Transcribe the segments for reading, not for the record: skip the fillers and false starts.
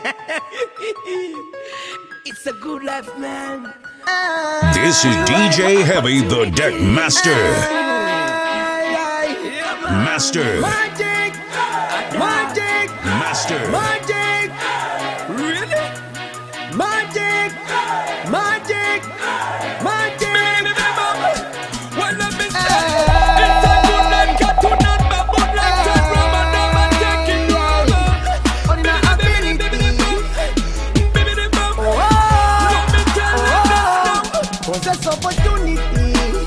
It's a good life, man. This is DJ Heavy, the Deck Master. Master. Magic! Magic! Master. Magic! Really? Magic! Magic! Magic! Well, let me say, it's a good night, got to not be good like that, Roman, I'm taking over. On the ability. Let me tell you this now. Possess opportunity.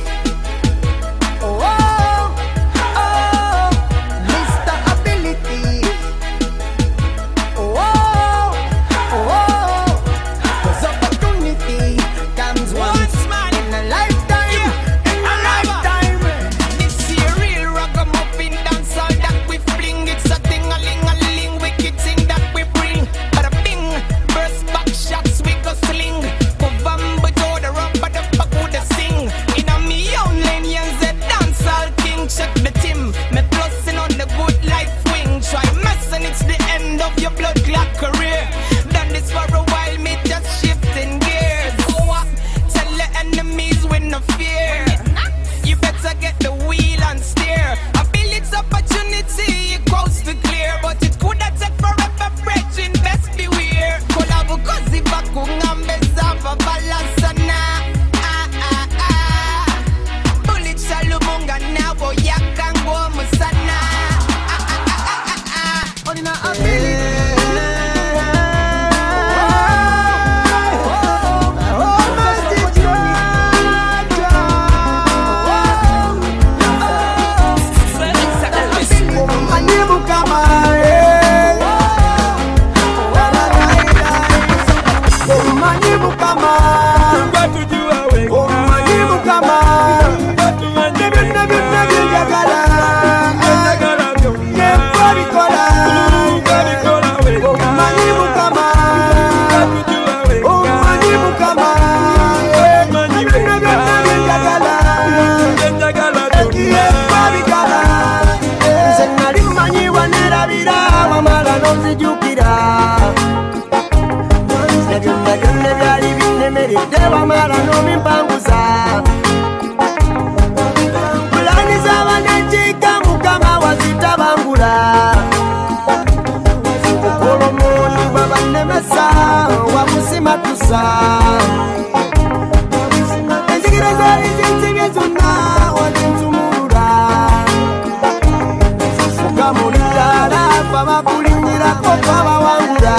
Mr. Ability. Cause opportunity comes once in a lifetime. In a lifetime. This here real ragamuffin dancehall that we fling. It's a ting-a-ling-a-ling wicked thing that we bring. Bada bing, burst back shots we go sling. Kovamba to the rumba the fuck with the sing. In a me own lane, yan's a dancehall king. Check the team, me plussing on the good life wing. Try messing, it's the end of your blood clot career. Done this for a while, me just shifting gears. Tell the enemies with no fear. You better get the wheel and steer. I feel it's opportunity, it goes to clear. But it could have take forever, brethren, best beware. Collabo kozi bakungambe zava balasana. Bullet shalumunga na boyakango musana. On the ability. Dewa mara no mimpanguza Kulani za wanechika mukama wazitabangula Kolomoni baba nemesa wakusima tusa Enjikira za izinzige zuna wakintumura Mukamunitara fama kulingira kopama wangura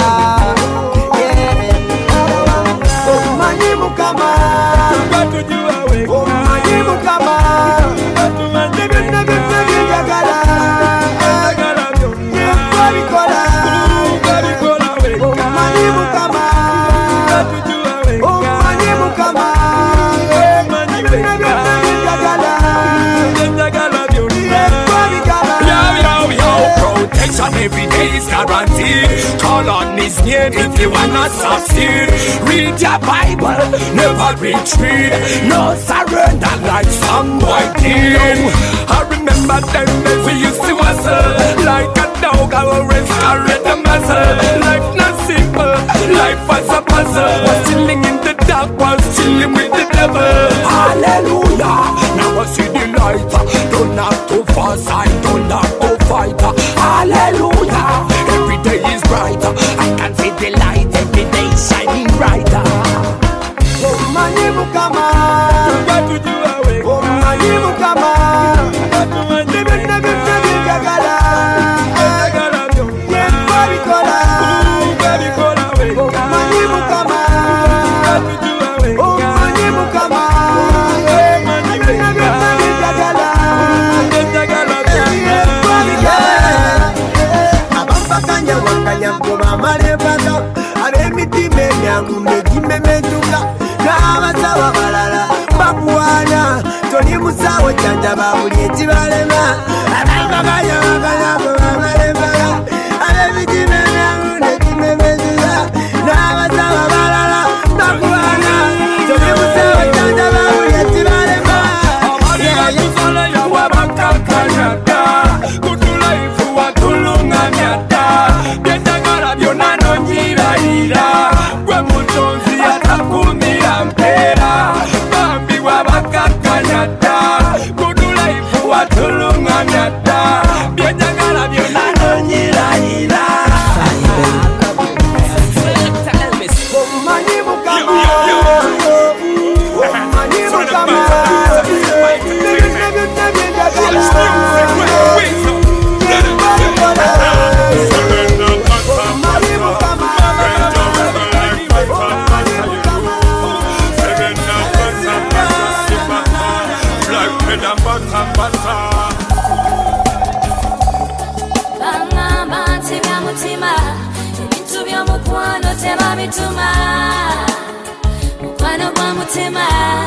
Every day is guaranteed. Call on his name if you wanna succeed. Read your Bible, never retreat. No surrender like some boy did. I remember them days we used to hustle like a dog. I always carried the muscle. Life not simple, life was a puzzle. Was chilling in the dark, was chilling with the devil. Hallelujah, now I see the light. Don't have to fuss, I don't have to fight. Hallelujah, every day is brighter. I can see the light, every day shining brighter. Oh, manimu kama Oh, manimu kama Nebi gagala Yembari kola Oh, manimu kama Oh, manimu kama Nebi gagala Yembari kola Abambakanya wakanya mkoba marebaka Aremiti menyangu mejime meduka N'abasawa balala bakuwaana toli musawo janja babuli ekibalema abambakanya wakanya mkoba marebaka Aremiti menyangu mejime meduka N'abasawa balala bakuwaana toli musawo janja babuli ekibalema Amaliga yawa bakakanyaka Kutula ifu watulunganyata Byendagala byonna nonyira ebintu by'omukwano tebabituma mukwano gwa mutima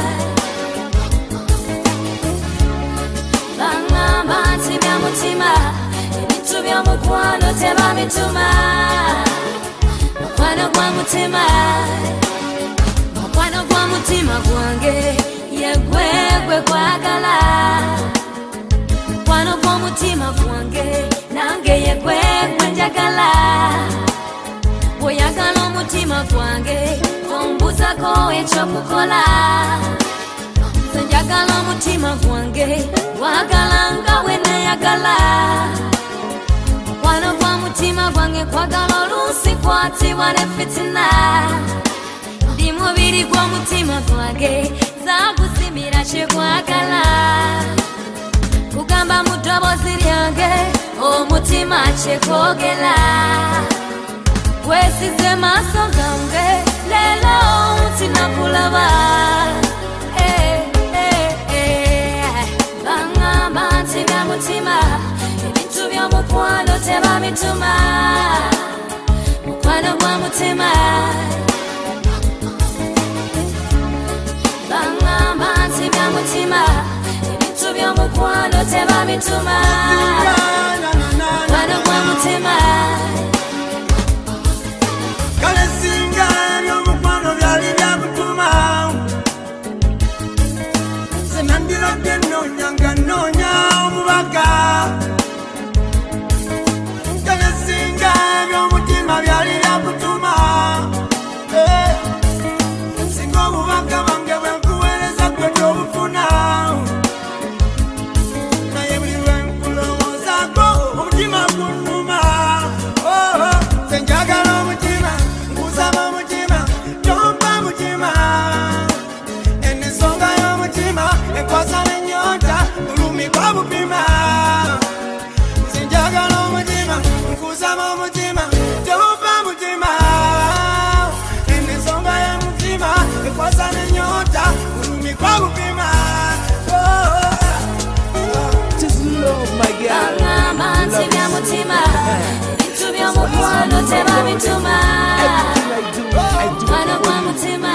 bangamba nti bya mutima ebintu by'omukwano tebabituma mukwano gwa mutima mukwano gwa mutima gwange yegwegwe kwagala mukwano gwa mutima gwange nange yegwegwe njagala bw'oyagala omutima gwange tombuzako ekyokukola njagala omutima gwange wagala nga we nayagala mukwano gwa mutima gwange kwagala oluusi kwatibwa ne fitina ndi mubiri gw'omutima gwange zagusimira kyekwagala kugamba mu ddoboozi lyange omutima kyekwogera wesize maaso gange leero tinakulaba bangamba nti bya mutima ebintu by'omukwano tebabituma mukwano gwa mutima bangamba nti bya mutima ebintu by'omukwano tebabituma mukwano gwa mutima kale singa by'omukwano byali byakutuma nze nandirodde noonya nga noonya omubaga kale singa by'omutima byali byakutuma singa obubaga bange bwenkuweereza gwe tobufuna naye buli lwenkulowoozaako omutima gunnuma nze njagala omutima nkusaba omutima tompa mutima enisonga y'omutima ekwasa n'ennyota bulumi kwa bupima nze njagala omutima nkusaba omutima tompa mutima enisonga y'omutima ekwasa n'ennyota bulumi kwa bupima bangamba nti bya mutima ebintu by'omukwano tebabituma mukwano gwa mutima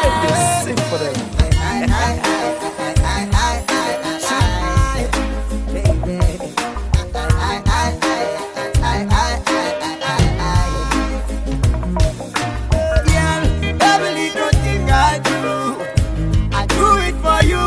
every little thing I do it for you.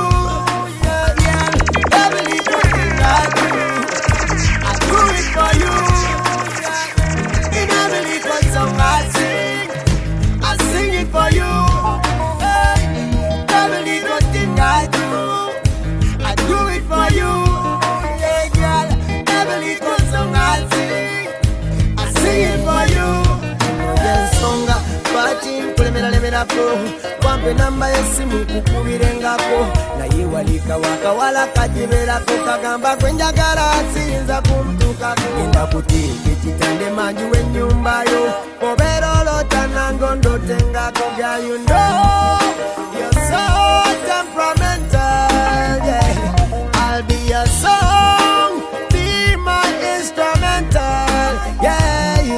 Every little thing I do it for you. In every little song I sing it for you. Every little thing I do it for you. Yeah, girl. Every little song I sing it for you. Songa pati kulemerako kwampe namba yesimu kukubirengako naye walika wakawala kajiberako kagamba kwenjagala siyinza kumtukako genda kuteeka ekitande manju w'ennyumbayo obeera olota nango ndotengako girl you know you're so temperamental yeah. I'll be your song be my instrumental yeah.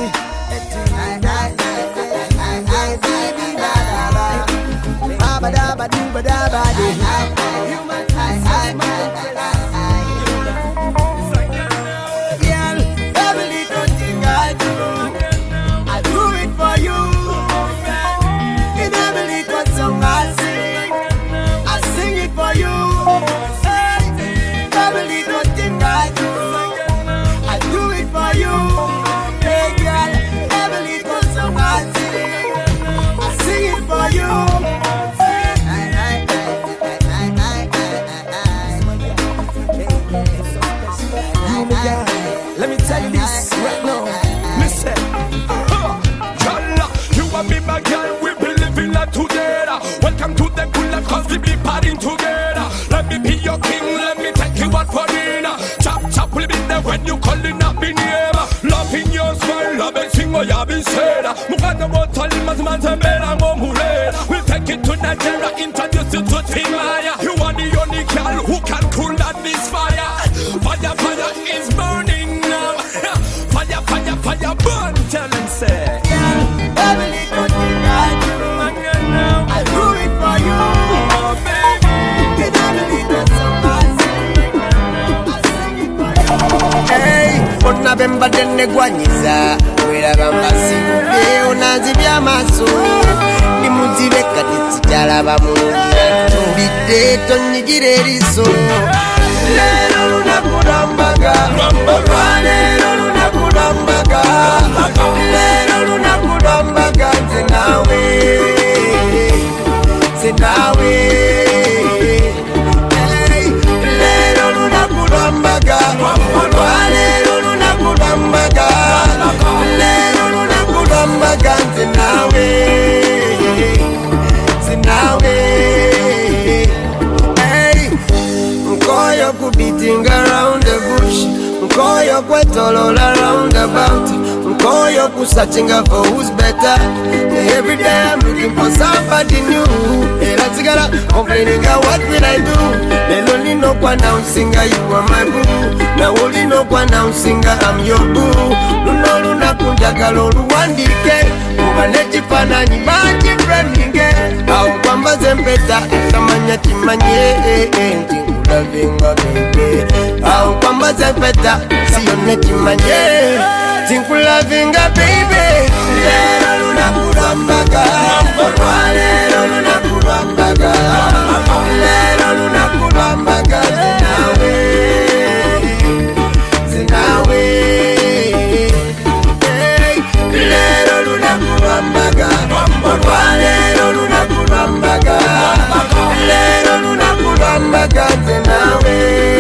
Every little thing I do it for you. In every little song I sing it for you. Every little thing I do it for you. Hey girl, every little song I sing it for you. Let me tell you this right now. Listen, Jalla, you and me, my girl, we be living life together. Welcome to the good life, cause we be partying together. Let me be your king, let me take you out for dinner. Chop, chop, we'll be there when you calling up in here. Love in your smile, love and sing what you be said. Mukana motali, mazmanza, mera, momule. We'll take it to Nigeria, introduce you to Timaya. You are the only girl who can cool down this fire. Fire, fire is burning now. Fire, fire, fire, burn, tell them say. mbadde negwanyiza weraba mbasimbye onanzibya amaaso ndi muzibe kati sikyalaba mulungi tulidde tonyigira eriiso leero lunaku lwambaga olwaleero lunaku lwambaga leero lunaku lwambaga nze naawe leero lunaku lwambaga olwaleero lunaku lwambaga leero lunaku lwambaga nze naawe Mkoyo kubeating around the bush, Mkoyo kwetolola round about, Mkoyo searching for who's better. Every day I'm looking for somebody new. Era tigara complaining, what will I do? Leloni no kwa announcing you are my boo. Na woli no kwa announcing I'm your boo. Luno luna kunjagala oluwandike kubanechi fananyi bachi friendinge au kwamba zempeta tamanya timanye Tinkulovinga baby au kwamba zempeta siyone timanye Tinkulovinga baby Lero lunakulambaga Lero lunakulambaga Lero lunakulambaga Zinawe Lero lunakulambaga Lero lunakulambaga Lero lunakulambaga Zinawe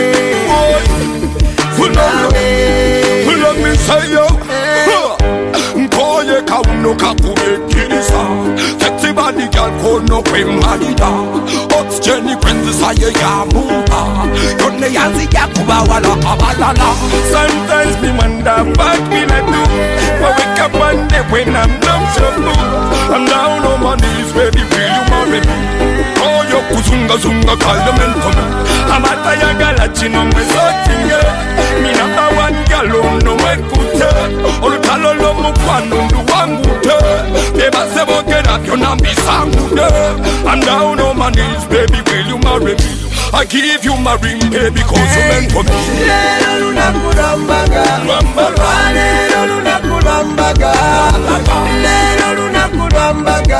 Let me say yo Mkoye kauno kakubekirisa Sexy body girl kono kwe marida Oxygen kwenzi saye ya muha Yone yazi ya kuba wala abalala Sometimes me wonder what will I do But wake up one day when I'm down so blue I'm down on my knees baby will you marry me Koyo kuzunga zunga kalmen kono Amata ya galachino mwezotinge Mina bawan yalo no mwekute Olutalo lo mukwano ndu wangute Beba sebo get up your nambi sangute I'm down on my knees baby will you marry me I give you my ring baby cause you meant for me Lero lunakulambaga Lero lunakulambaga Lero lunakulambaga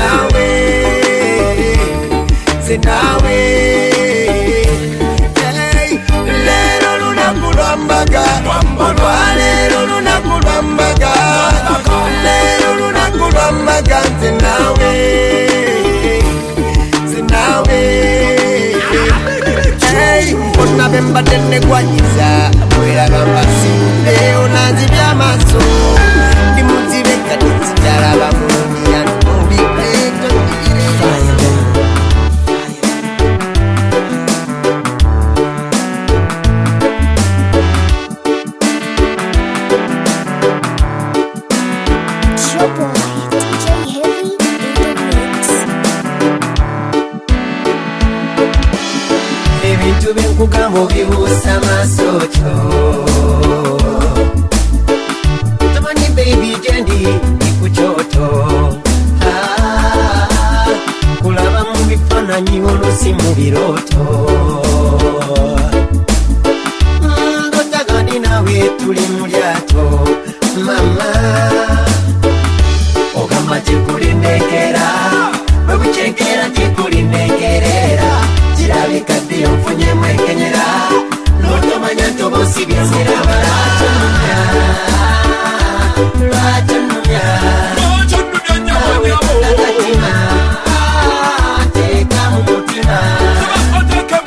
Zinawe Lero lunakulambaga Lero lunakulambaga Lero lunakulambaga Zinawe Mbona bemba tene kwanyiza Mwela gamba simbe onazibya maso Ndi muzibe kati sitalaba mulungi Yantumbi Kugamo bibusa masocho Tamani baby jendi ikuchoto Kulaba mubifana nyihono si mubiroto Ndotagani nawe tuli mulyato Mama Ogamba tikulindekera Webuchenkera tikulindekerera Jirabika diyo mfunye mwekenyera Notomanya ntobosi byazira balatunumya Lwatunumya Lwatunumya Teka mukutima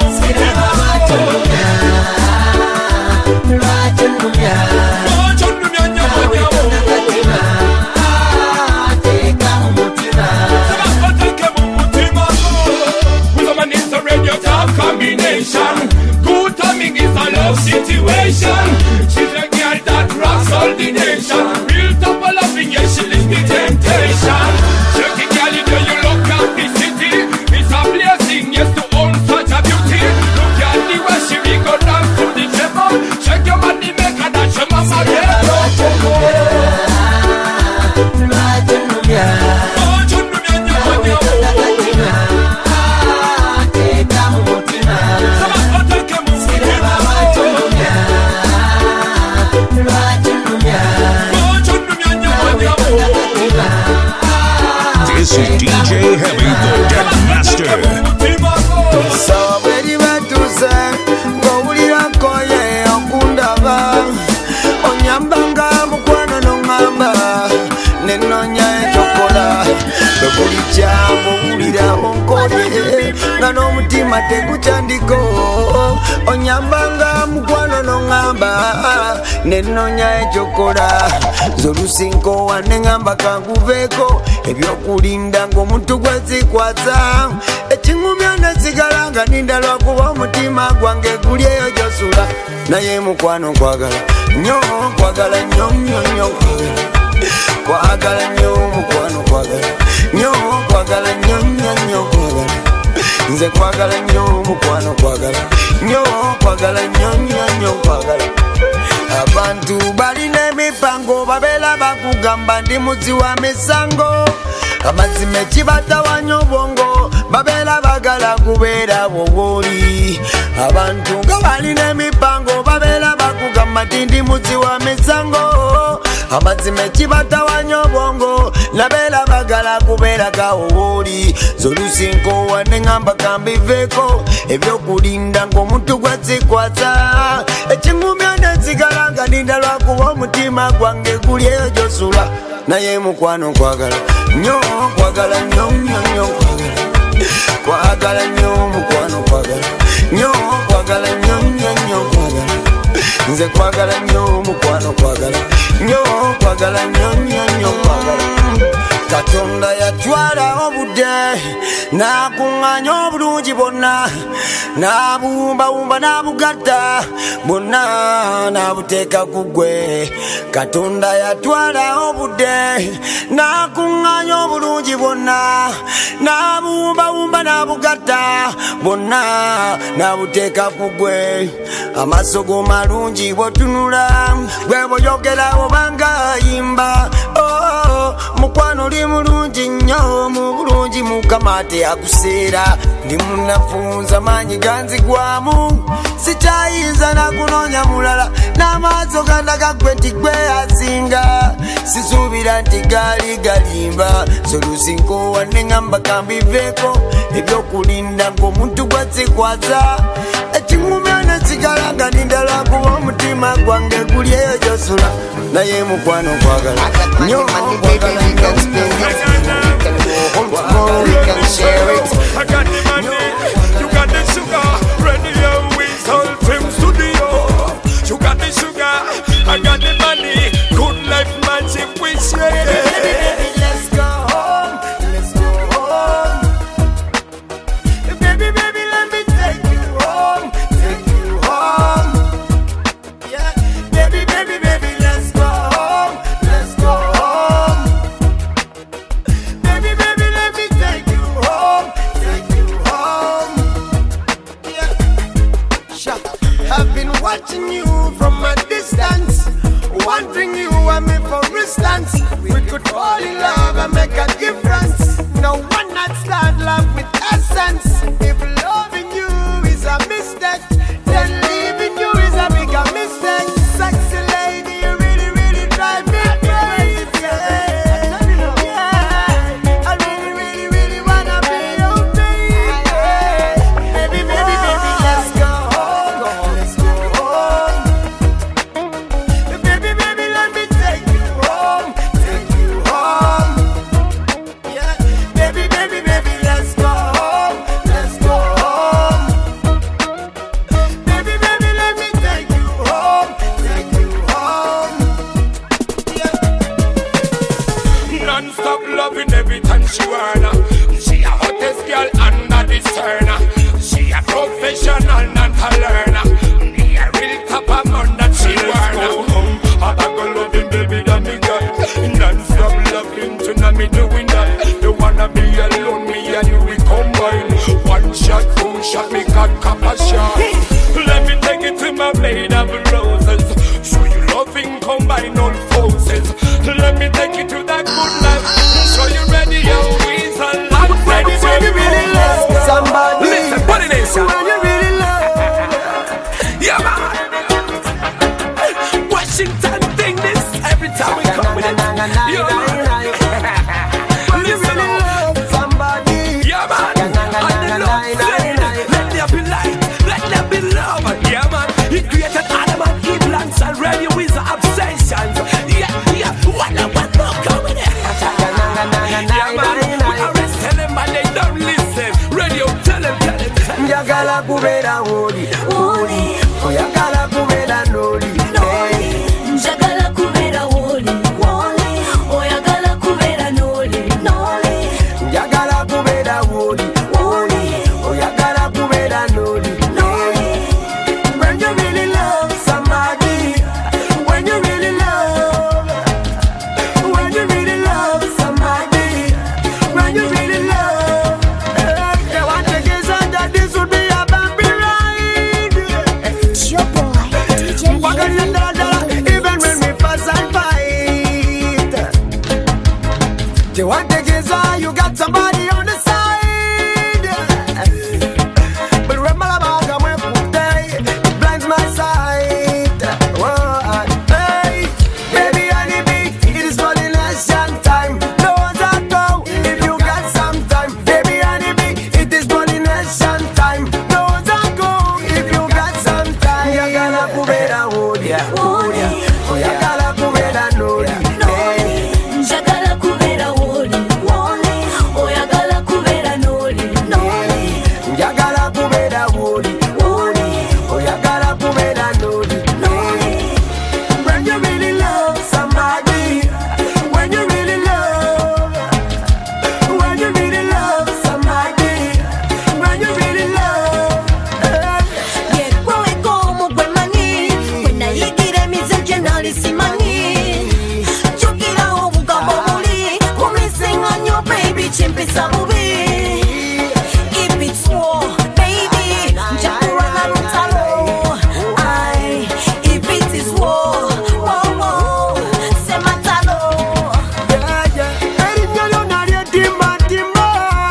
This is DJ Heavy, the Deck Master. Saberi batuse ngowulira koye okundaba onyambanga mukwano nongamba nenonya echokola buli jambo wulira onkoye nga n'omutima tegukyandiko onyambanga mukwano nongamba nenonya echokola zolusinko wanengamba kanguveeko ebyokulinda ng'omuntu gwezikwasa ekingumya nesigala nga ninda lwakuba omutima gwange guli eyo gyosula naye mukwano kwagala nnyo kwagala nnyo nnyo nnyo kwagala nnyo mukwano kwagala nnyo kwagala nnyo nnyo nnyo kwagala nze kwagala nnyo mukwano kwagala nnyo kwagala nnyo nnyo nnyo kwagala abantu balina emipango babeera bakugamba ndi muzi wa misango amazima ekibatawanya obwongo babeera bagala kubeera bwobwoli abantu nga balina emipango babeera bakugamba nti ndi muzi wa misango amazima ekibatawanya obwongo nabeera bagala kubeera gawobwoli zolusinko wanengamba kambiveeko ebyokulinda ng'omuntu gwezikwasa ekingumya nesigala nga ninda lwakuba omutima gwange guli eyo gyosula naye mukwano kwagala nnyo kwagala nnyo nnyo nnyo kwagala nnyo mukwano kwagala nnyo kwagala nnyo nnyo nnyo kwagala nze kwagala nnyo mukwano kwagala nnyo kwagala nnyo nnyo nnyo kwagala Katonda yatwala obudde n'akuŋŋaanya obulungi bwonna n'abuwumbawumba n'abugatta bwonna n'abuteeka ku ggwe Katonda yatwala obudde n'akuŋŋaanya obulungi bwonna n'abuwumbawumba n'abugatta bwonna n'abuteeka ku ggwe amaaso go malungi bw'otunula gwe bw'oyogera obanga ayimba mukwano oli mulungi nnyo mu bulungi mukama teyakuseera ndi munafunza maanyi ganzigwamu sikyayinza nakunoonya mulala n'amaaso gandaga gwe nti gwe asinga sisuubira nti gaali galimba solusinko wanengamba kambiveeko ebyokulinda ng'omuntu gwezikwasa ekingumya nesigala nga ninda lwakuba omutima gwange guli eyo gyosula naye mukwano kwagala nnyo kwagala nnyo tomorrow we can share it. I got the money, you got the sugar. Radio with all film studio. You got the sugar, I got the money. Good life magic we share it. Let's go home, let's go home. Baby, baby, let me take you home, take you home. Yeah, baby, baby, baby, let's go home, let's go home. Baby, baby, let me take you home, take you home. Yeah, sure. I've been watching you from a distance, wondering you and me for instance. We could fall in love and make a difference. No one not start love with essence. If loving you is a mistake, then leaving you is a bigger mistake. Sexy lady, you really, really drive me crazy. Yeah, I really, really, really wanna be your baby. Baby, baby, baby, let's go home, let's go home. Baby, baby, let me take you home, take you home. Yeah, baby, baby, baby, let's go home, let's go home. Baby, baby, let me take you home, take you home. Yeah. Non-stop loving every time she wanna. She a hottest girl under the sun. She a professional, not a learner. Me a real top amount that she wanna. I go loving baby that me got. Non-stop loving tonight me doing that. You wanna be alone, me and you we combine. One shot, two shot, me got couple shot. Let me take it to my blade of roses. Show you loving combine all forces. Let me take you to that good life. So you ready, yo, we's a lot. Baby, baby, really love somebody. Listen, put it in, sir. When you really love. Yeah, man. oyagala kubera woli, oyagala kubera noli, njagala kubera woli, oyagala kubera noli, njagala kubera woli, oyagala kubera noli. When you really love somebody, when you really love somebody, when you really love, they want to get on that this would be a bumpy ride. It's your boy, DJ Even when we fuss and fight, they want to get on, you got somebody on the side. But when my love come with it blinds my sight. Whoa, hey, baby, honeybee, it is pollination time. No one's at go if you got some time. Baby, honeybee, it is pollination time. No one's at go if you got some time. Oyagala kubera woli, oyagala kubera noli, njagala kubera woli, oyagala kubera noli, njagala kubera woli, oyagala kubera noli. When you really love somebody, when you really love somebody, when you really love, yekwewe como gwe manyi, gwe nayigira emizenje nalisimanyi, jjukira obugambo buli, kumisinga nnyo baby kimpisa bubi. If it's war, baby, nja kulwana lutalo. Aye, if it is war, sematalo. erinnya lyonna ly'edimba dimba,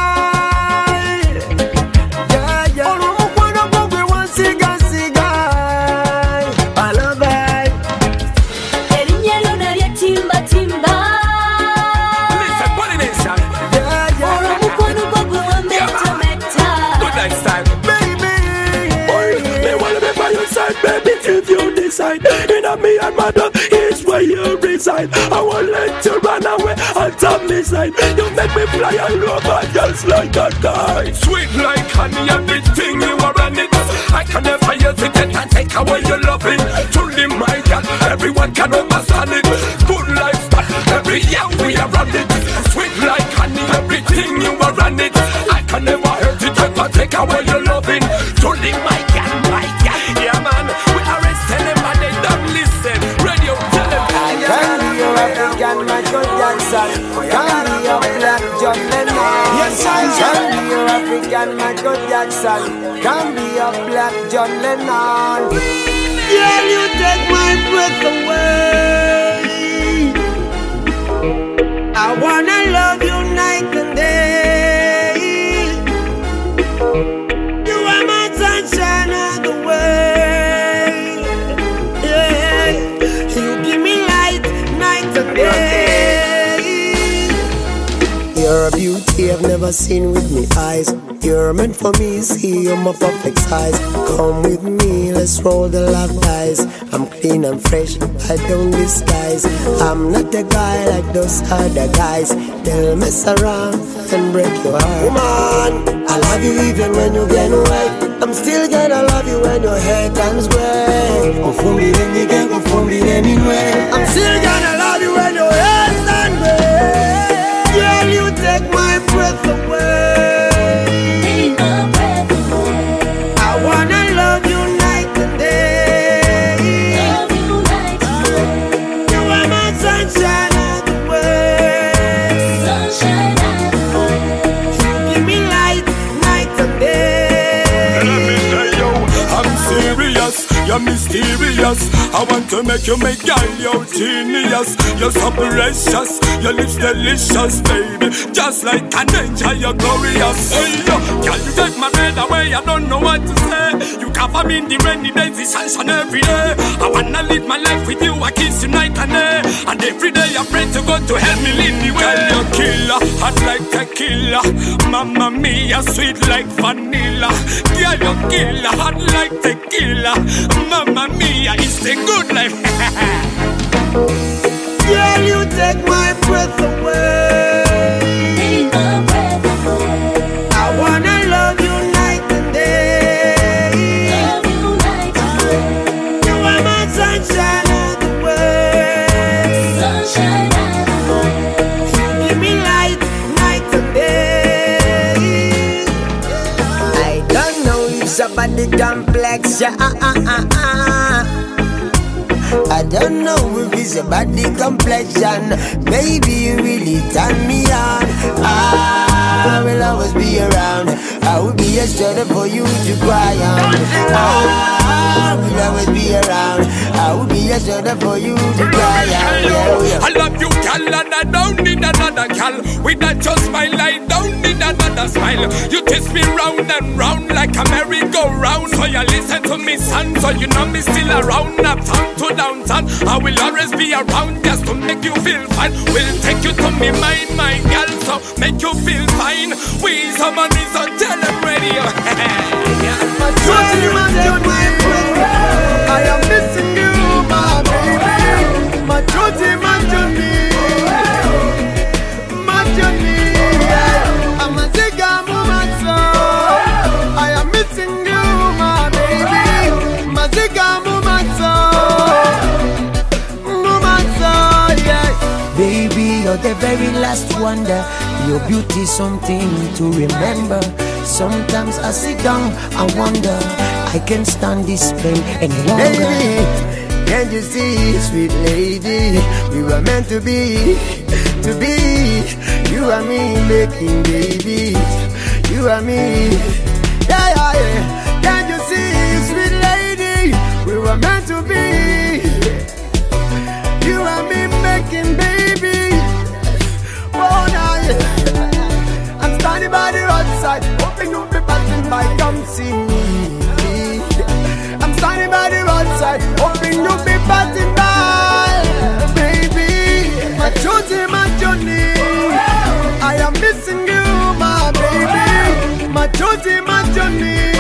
olw'omukwano gwo gwe wansigasiga, I love it. Erinnya lyonna ly'ettimbatimba, Listen, pollination. olw'omukwano gwo gwe wammetametta. Good night style. Baby, Me wanna be by your side, baby, if you decide. In a me and mother is where you reside. I won't let you run away until me side. You make me fly all over just like a kite. Sweet like honey, everything you are on it. I can never hesitate and take away your loving. Truly my God, everyone can understand it. Good lifestyle, every year we are on it. Sweet like honey, everything you are on it. I can never hesitate and take away your loving. Truly my God, my God. Yeah man, we arrest anybody, don't listen. Radio, tell them. can be your African Michael Jackson, can be your black John Lennon. Yes, I can be your African Michael Jackson, can be your black John Lennon. Girl, you take my breath away. I wanna love you night and day. You are my sunshine of the way. Yeah, you give me light night and day. You're a beauty I've never seen with me eyes. You're meant for me, see you're my perfect size. Come with me, let's roll the love dice. I'm clean and fresh, I don't disguise. I'm not a guy like those other guys. They'll mess around and break your heart. Woman, I love you even when you get wet. I'm still gonna love you when your hair turns gray. I'm still gonna love you when your hair turns gray. Girl, you take my breath away. Take my breath away. I wanna love you night and day. Love you night and day. You are my sunshine of the way. Sunshine of the way. You give me light night and day. Let me tell you, I'm serious, you're mysterious. I want to make you my girl, you're genius. You're so precious, your lips delicious, baby. Just like an angel, you're glorious. Hey, yo, girl, you take my breath away, I don't know what to say. You cover me in the rainy days, the sunshine every day. I wanna live my life with you, I kiss you night and day. And every day I pray to God to help me lead the way. Girl, you're killer, hot like tequila. Mamma mia, sweet like vanilla. Girl, you're killer, hot like tequila. Mamma mia, it's the good life. Girl, you take my breath away. Take my breath away. I wanna love you night and day. body complexion. I don't know if it's a body complexion. Maybe you really turn me on. I will always be around. I will be a shoulder for you to cry on. I will always be around. I will be a shoulder for you to cry on. I love you, gal, and I don't need another gal. With that just smile, I don't need another smile. You twist me round and round like a merry-go-round. So you listen to me, son, so you know me still around. Uptown to downtown, I will always be around just to make you feel fine. We'll take you to me mind, my gal, so make you feel fine. We someone is on tele radio. I am missing you, my baby. My Johnny, my Johnny, my Johnny. I'm a Ziga Mumatso. I am missing you, my baby. My Ziga Mumatso, Mumatso, yeah. Baby, you're the very last wonder. Your beauty something to remember. Sometimes I sit down and wonder, I can't stand this pain any longer. Baby, can't you see, sweet lady, we were meant to be. You and me making babies, you and me. Yeah, yeah, yeah. Can't you see, sweet lady, we were meant to be. You and me making babies. Oh, nah, yeah. I'm standing by the roadside, hoping you'll be passing by, come see me. I'm standing by the roadside, hoping you'll be passing by, baby. My Josie, my Johnny, I am missing you, my baby. My Josie, my Johnny,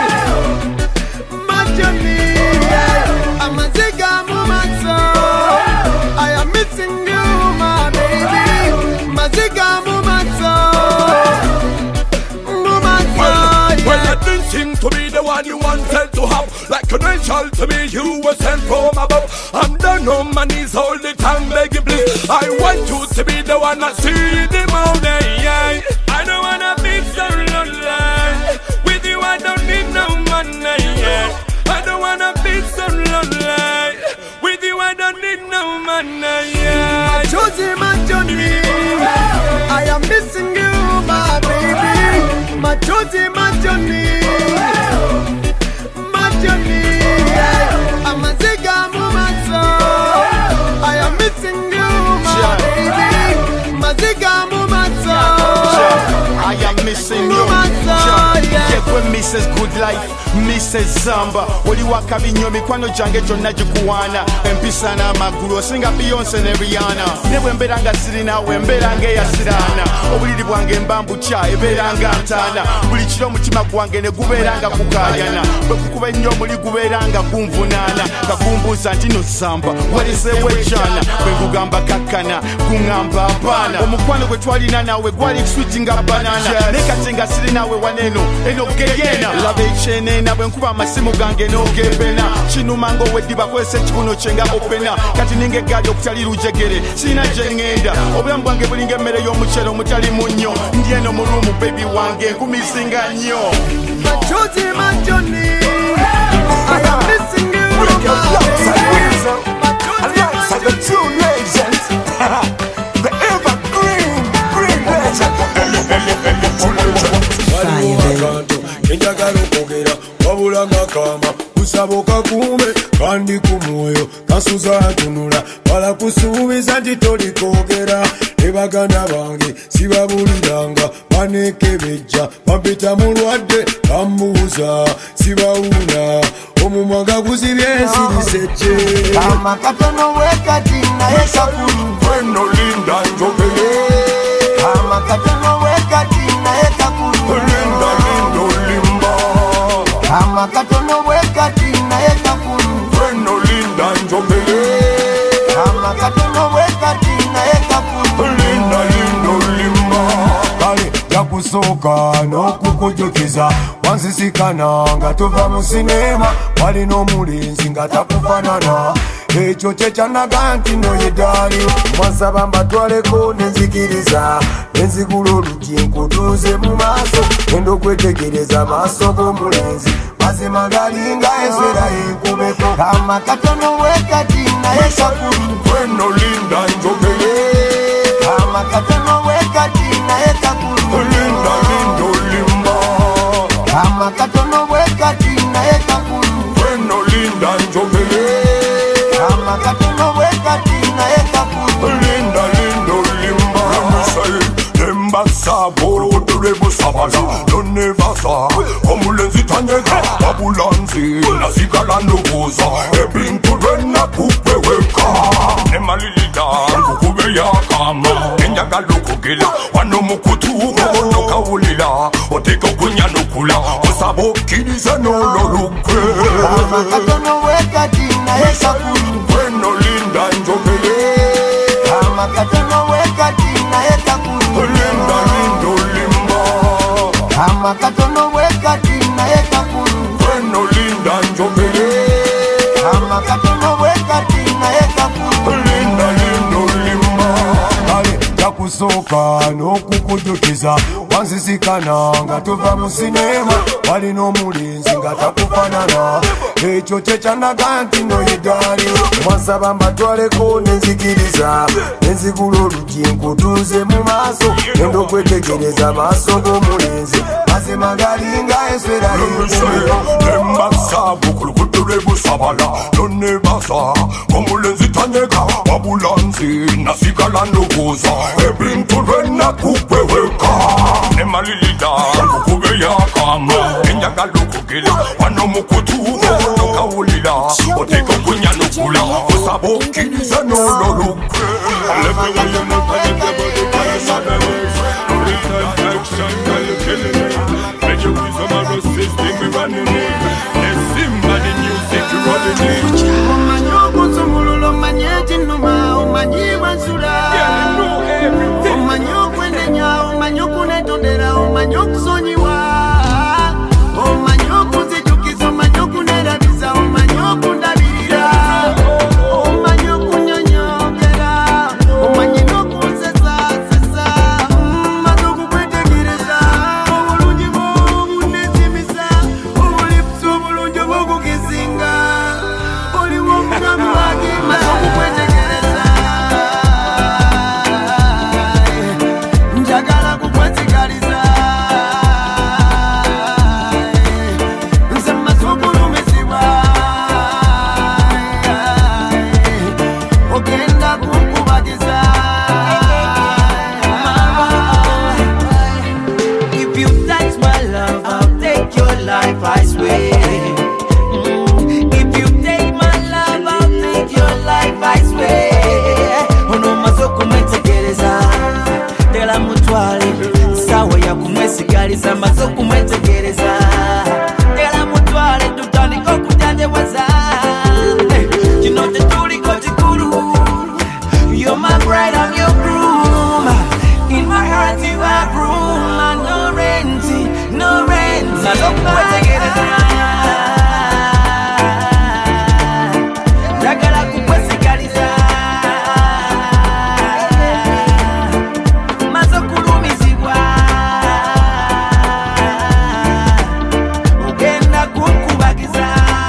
my Johnny, yeah. I'm a Ziga Mumatso. I am missing you, my baby. My Ziga Mumatso. Well, I didn't seem to be the one you wanted to have. Like an angel to me, you were sent from above. I'm down on my knees all the time, begging please. I want you to be the one I see in the morning. I don't wanna be so lonely. With you I don't need no money. I don't wanna be so lonely. With you I don't need no money. My Josie, my Johnny, I am missing you, my baby. My Josie, my Johnny, my Johnny, yeah. I'm a Ziga Mumatso. I am missing you, my baby. My Ziga Mumatso. I am missing you. Yekwe Mrs. Good Life, Mrs. Zamba. Oli wakabinyo mikwano jange jonna jikuwana. Empisa na magulu singa Beyonce ne Rihanna. Nebwe mberanga sirina we mberanga yasirana. Obuliri bwange mbambu cha eberanga ntana. Buli kiro mutima gwange ne guberanga kukayana. Bwe kukuba nnyo muli guberanga kunvunana. Kakumbuza nti no Zamba walise wechana. Bwe kugamba kakana kungamba apana. Omukwano gwe twalina nawe gwali sweet nga banana. Nekatenga sirina we waneno eno gegena. Love chene na bwe nkuba amasimu gange no gebena. Chinumango weddiba kwese kibuno chenga opena. Kati ninge gali okutali lujegere. Sina jengenda. Obulamu bwange bulinga emmere y'omukyere omutali munnyo. Ndi eno mu ruumu baby wange nkumisinga nnyo. My Josie, my Johnny, I am missing you, my baby. My Josie, my Johnny, legends. The evergreen, green legend. Enjagala okwogera wabula ngakama kusaba okakuume kandi ku mwoyo kasuza atunula wala kusuubiza nti tolikwogera ne baganda bange sibabuliranga banekebejja bampita mulwadde bambuuza sibawuna omumwa nga guzibye ensiriseje amakatono wekati naye kakulu feno linda njogere amakatono wekati naye kakulu linda lindo limba amakatono wekati naye kakulu feno linda njogere amakatono wekati naye kakulu linda lindo limba kale jakusooka n'okukujjukiza wansisikana nga tuva mu sinema walina omulenzi nga takufanana ekyo kyekyanaga nti noyedaali mwasaba mbatwaleko nenzikiriza nenzigula oluti nkutuuze mu maaso genda okwetegereza maaso g'omulenzi mazima galinga esera ekubeko kama katono wekati naye kakulu Kweno linda njogele kama katono wekati naye kakulu Linda lindo limba kama katono wekati naye kakulu Kweno linda njogele kama katono wekati naye kakulu Linda lindo limba Lemba sabo Otorebo sabala Loneva sa Omulenzi tanyega Babulanzi Nasigala nogoza Ebintu rena kupeweka Nemalilida Kukube ya kama Enyaga lukugila Wano mukutu Konoka ulila Oteko kunya nukula Osabo kiliza nololukwe kama katono wekati naye kakulu Kweno linda njogele kama katono wekati naye kakulu Linda lindo limba kama katono wekati naye kakulu Kweno linda njogele kama katono wekati naye kakulu Linda lindo limba kale jakusooka n'okukujukiza wansisikana nga tuva mu sinema walina omulinzi nga takufanana ekyo kyekyanaga nti noyidali mwansaba mbatwaleko nenzikiriza nenzigula olukinko tuze mu maaso enda okwetegereza maaso g'omulinzi mazima galinga eswera Lemba sabo Kulukutu rebu sabala Lonebasa Omulenzi tanyega Babulanzi Nasigala nogoza Ebintu rena kupeweka Nemalilida Kukube ya kama Enyaga lukugila Wano mukutu Konoka ulila Oteko kunya nukula Osabo kiliza nololukwe Left the way you move and the body kind of return action, girl, you killing me. Make you use some of the system, me running it. Let's Simba the music, you running it. Omanyo kusumulula omanyeti numa omanyi wansula omanyo kwendenya omanyo kunetondera omanyo kusonyiwa omanyo kunzijukiza omanyo kunerabiza omanyo kundabirira omanyo kunyonyogera omanyi nokunsesasesa maze okukwetegereza obulungi bw'obunezimisa obulipusa obulungi bw'okukizinga oliwo omugamu wage maze okukwetegereza njagala kukwesigaliza nze maze okulumizibwa ogenda kunkubagiza if you touch my love I'll take your life I swear if you take my love I'll take your life I swear ono maze okumwetegereza tela mutwale sawa ya kumwesigaliza maze okumwetegereza tela mutwale tutandika okujanjebwaza kino tetuliko kikulu you're my bride I'm your groom in my heart you are room and no rent maze okumwetegereza njagala kukwesigaliza maze okulumizibwa ogenda kunkubagiza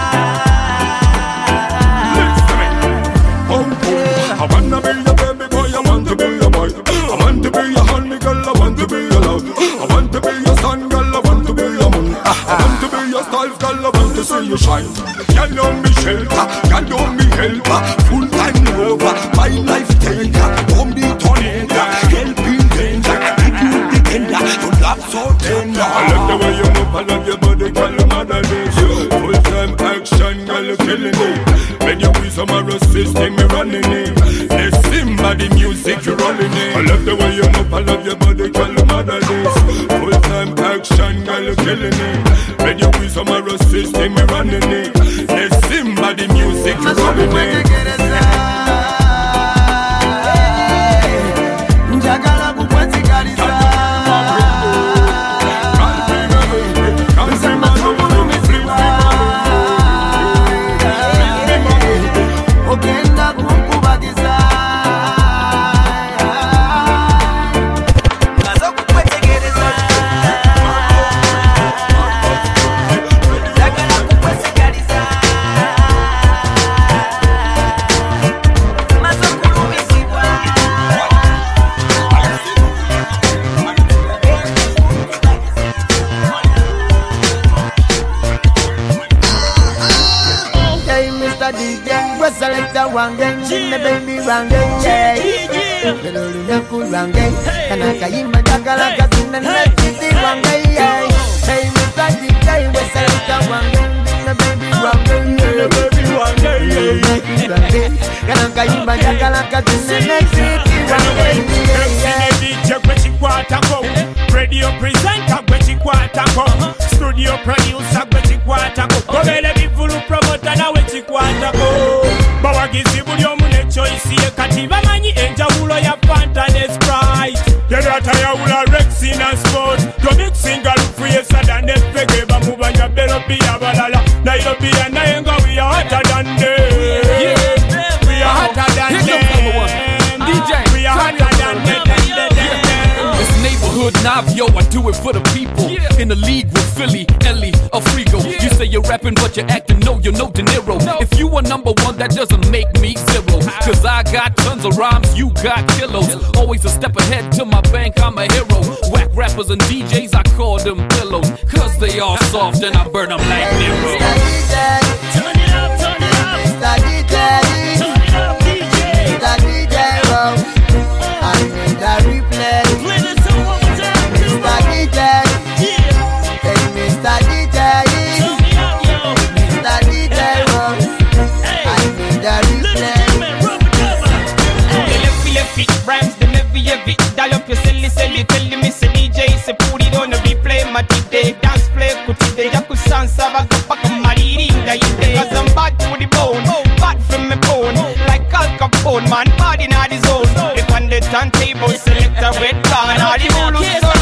I wanna be your baby boy, I want to be your boy. I want to be your honey girl, I want to be your love. I want to be your sun girl, I want to be your moon. I want to be your stars girl, I want to see you shine. Girl, don't be shelter, girl, don't be helper. Full time lover, my life taker. Don't be tornado, helping danger. If you the tender, your love so tender. I love the way you move, I love your body, girl, mother days. Full time action, girl, you killing it. When you with some of the system, me running it. Let's Simba the music, you rolling it. I love the way you move, I love your body, girl, mother days. Full time action, girl, you killing it. When you with some of the system, me running it. Let's Simba the music, you maze rolling it. okukwetegereza njagala kukwesigaliza nze maze okulumizibwa ogenda kunkubagiza maze okukwetegereza njagala wangen, me baby wangen, yeah. Pero luna cool wangen, kanaka yimba jakala kasina city wangen, yeah. Hey, me party day, we salita wangen, me baby wangen, yeah. Baby wangen, yeah. Kanaka yimba jakala kasina city wangen, yeah. DJ Gwechi Kwatako, radio presenter Gwechi Kwatako, studio producer Gwechi Kwatako, Kobele bifulu promoter na Gwechi Kwatako. Bawagizi buli omu ne choice ye kati bamanyi enjawulo ya Fanta ne Sprite. Yedata yawula Rexin and Sport, do mixing galufu ye sada ne pege bamubanya beropi ya balala. Nairobi ya nayenga we are hotter than them. We are hotter than them. DJ, we are hotter than them. Neighborhood Navio, I do it for the people. In the league with Philly, Ellie, Afrigo. You say you're rapping, but you're acting, no, you're no De Niro. If you are number one, that doesn't make me zero. Cause I got tons of rhymes, you got kilos. Always a step ahead to my bank, I'm a hero. Whack rappers and DJs, I call them pillows. Cause they all soft and I burn them like Nero. Turn it up, turn it up. Mr. DJ, turn it up, DJ. Mr. DJ, I need a replay. Mr. DJ, hey Mr. DJ, Mr. DJ, I need a replay. They left it, rhymes, they never heavy. Dial up your celly, tell me say DJ, say put it on a replay. Matide, dance play, kutide, yaku sansa, baka mariri, daite. Cause I'm bad to the bone, bad from my bone. Like Al Capone, man, bad in all the zone. If on the turntable, select a red card, all the mulu,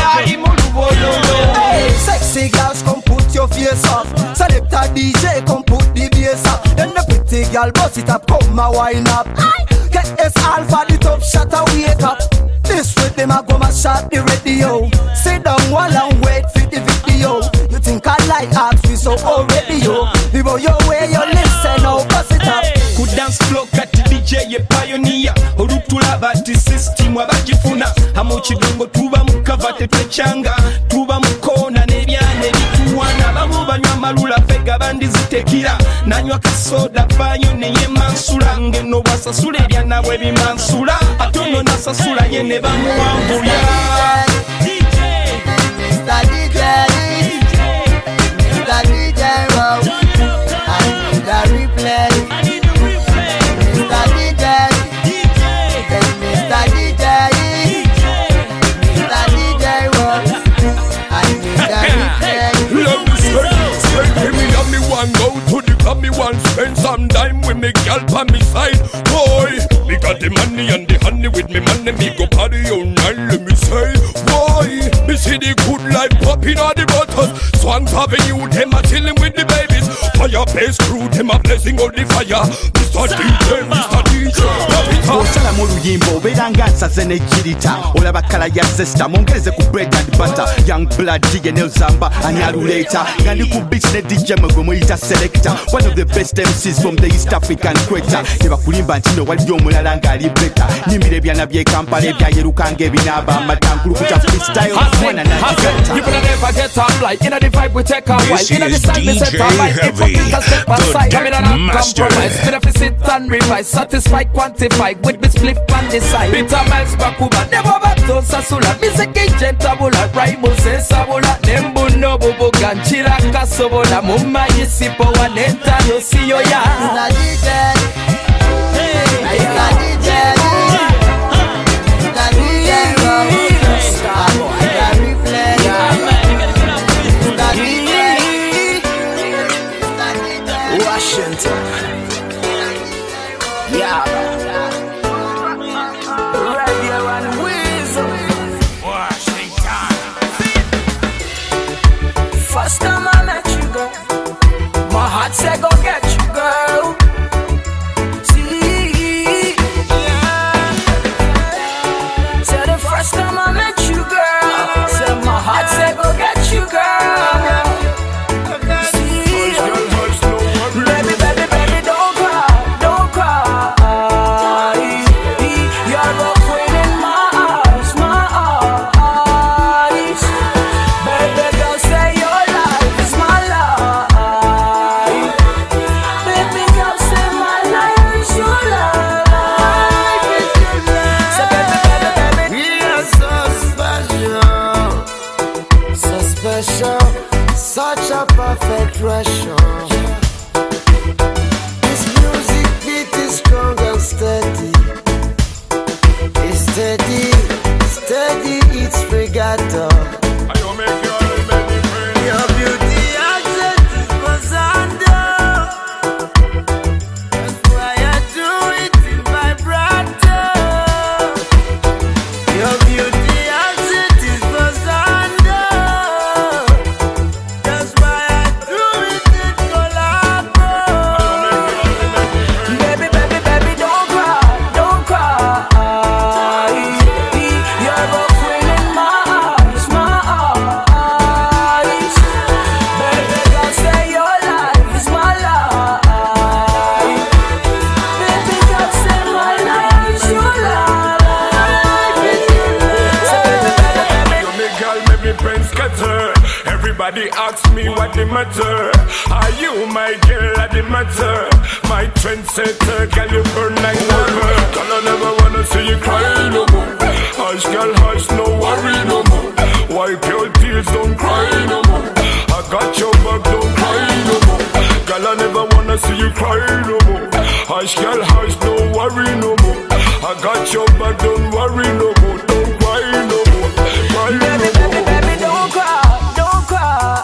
hey, sexy girls, come put your face up. Select a DJ, come put the bass up. Then the pretty girl bust it up, come a wine up. Get S Alpha, the top shot a wake up. This with them a go ma shot the radio. Sit down while and wait for the video. You think I like art, we so already yo. People your way, you listen, now bust it up. Ku dance flow kati DJ ye pioneer. Olutula bati system wabajifuna. Hamu chidongo tuba mukava tetechanga. Tuba mukona nebyane bituwana. Bamu banywa malula fega bandi zitekira. Nanywa kasoda fanyo neye mansula. Ngeno wasasula ebyana webi mansula. Atono nasasula yene bamu wambuya. DJ, Mr. DJ, Mr. DJ, I need a replay. Mr. DJ, hey Mr. DJ, Mr. DJ, I need a replay. Love me straight, give me up, me one go to the club, me one spend some time with me girl by me side. Boy, me got the money and the honey with me money, me go party all night, let me say. Boy, me see the good life popping all the butters. Swans Avenue, them a chilling with the babies. Fireplace crew, them a blessing all the fire. Mr. DJ, Mr. DJ, osala mu luyimba obeera nga nsaze n'ejjirita olaba kala ya sesta mongereze ku bread and butter young blood DJ Nelzamba ani aluleeta nga ndi ku beach ne DJ Mwe muyita selector one of the best MCs from the East African Equator tebakulimba nti no waliyo omulala ng'ali beta nyimbira ebyana by'e Kampala ebyayeruka ng'ebinaaba amatankulu ku kya freestyle mwana n'agigata. You better never get up like in the vibe we take a while. This In the is side we set a DJ light. If we Heavy, can step aside, the I mean Deck not Master. compromise. Better fi sit and revise, satisfy, quantify with me split on the side. Bitter miles bakuba, never back to sasula. Music agent tabula, rhyme se sabula. Nembu no bubu ganchira kasobola. Mumma yisipo waneta no siyo ya. Mr. DJ, Mr. DJ, Mr. DJ, I need a replay. Mr. DJ, Washington, yeah, Radio and Weasel. First time I met you, girl, my heart said go get you, girl. perfect Russian. This music beat is strong and steady. It's steady, steady, it's regatta. Your beauty accent is Mozando. That's why I do it in vibrato. Your beauty accent is Mozando. That's why I do it in collabo. Baby, baby, baby, don't cry, don't cry. You're a queen in my eyes, my eyes. Baby, girl, say your life is my life. Baby, girl, say my life is your life. You me girl, make me brain scatter. Everybody asks me what the matter. Are you my girl at the matter? My trendsetter, girl, you burn like water. Girl, I never wanna see you cry no more. Hush, girl, hush, no worry no more. Wipe your tears, don't cry no more. I got your back, don't cry no more. Girl, I never wanna see you cry no more. Hush, girl, hush, no worry no more. I got your back, don't worry no more. Don't cry no more. Cry no more. Baby, baby, don't cry, don't cry.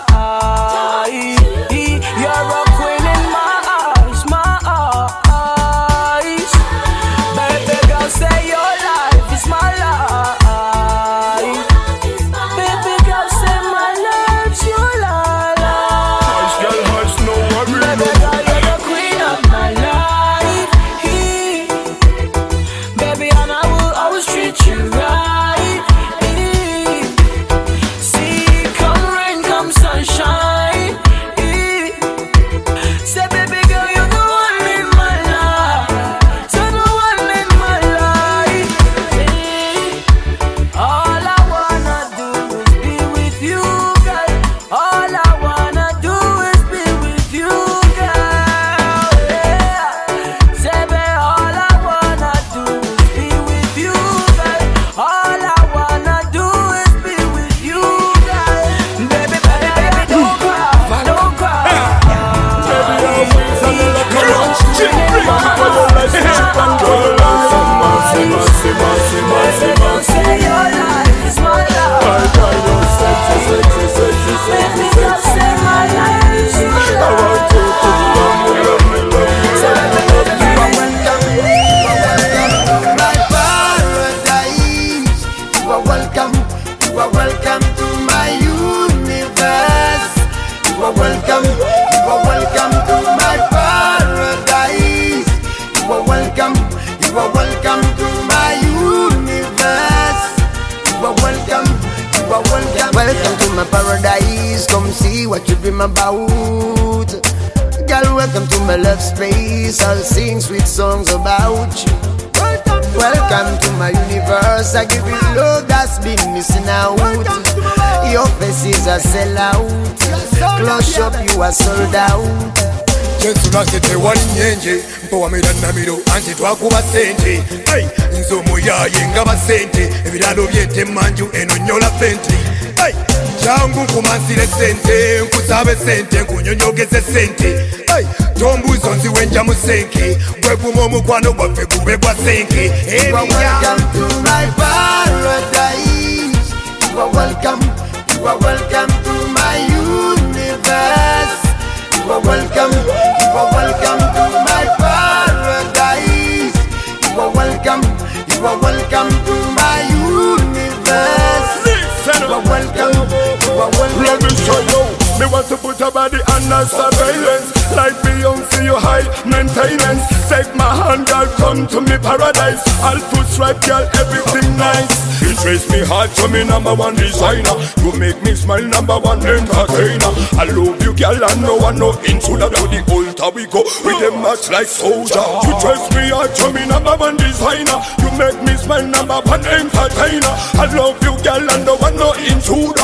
You're a queen in my eyes, my eyes. Baby girl, say your life is my life. Baby girl, say my life's your life. Hush, girl, hush, no worry no Baby more. girl, you're the queen of my life. Baby, and I will always treat you right. See, come rain, come sunshine. Say, baby girl, you're the one in my life. So the one in my life. All I wanna do is be with you, girl. All I wanna do is be with you, girl. Yeah. Say, baby, all I wanna do is be with you, girl. All I wanna do is be with you, girl. Baby, baby, baby, don't cry, don't cry. Say your life is my life. Baby, girl, say my life is your life. You are welcome to my paradise. You are welcome. You are welcome to my universe. You are welcome. You are welcome to my paradise. You are welcome. You are welcome to my universe. You are welcome. You are welcome. Welcome to my paradise. Come see what you dream about. Girl, welcome to my love space. I'll sing sweet songs about you. Welcome to my universe. I give you love that's been missing out. Your face is a sellout. Close up, you are sold out. Chensunasete wali nyenje mpowa miranamiro anti twakuba sente nzomo yaye nga basente ebiralo byente manju eno nyola fenti changu nkumansire sente nkusabe sente nkunyonyogeze sente tombuzo nziwe nja musenke gweguma omukwano gwaffe gube gwa senke. You are welcome to my paradise. You are welcome. You are welcome to my universe. You are welcome. You are welcome to my paradise. You are welcome. You are welcome to my universe. You are welcome. You are welcome. Let me show you. Me want to put your body under surveillance. Like Beyonce, you high maintenance. Take my hand, girl, come to me paradise. I'll put stripe, girl, everything nice. You trace me hard to me number one designer. You make me smile, number one entertainer. I love you, girl, and no one no intruder. To the altar we go with a match like soldier. You trace me hard to me number one designer. You make me smile, number one entertainer. I love you, girl, and no one no intruder.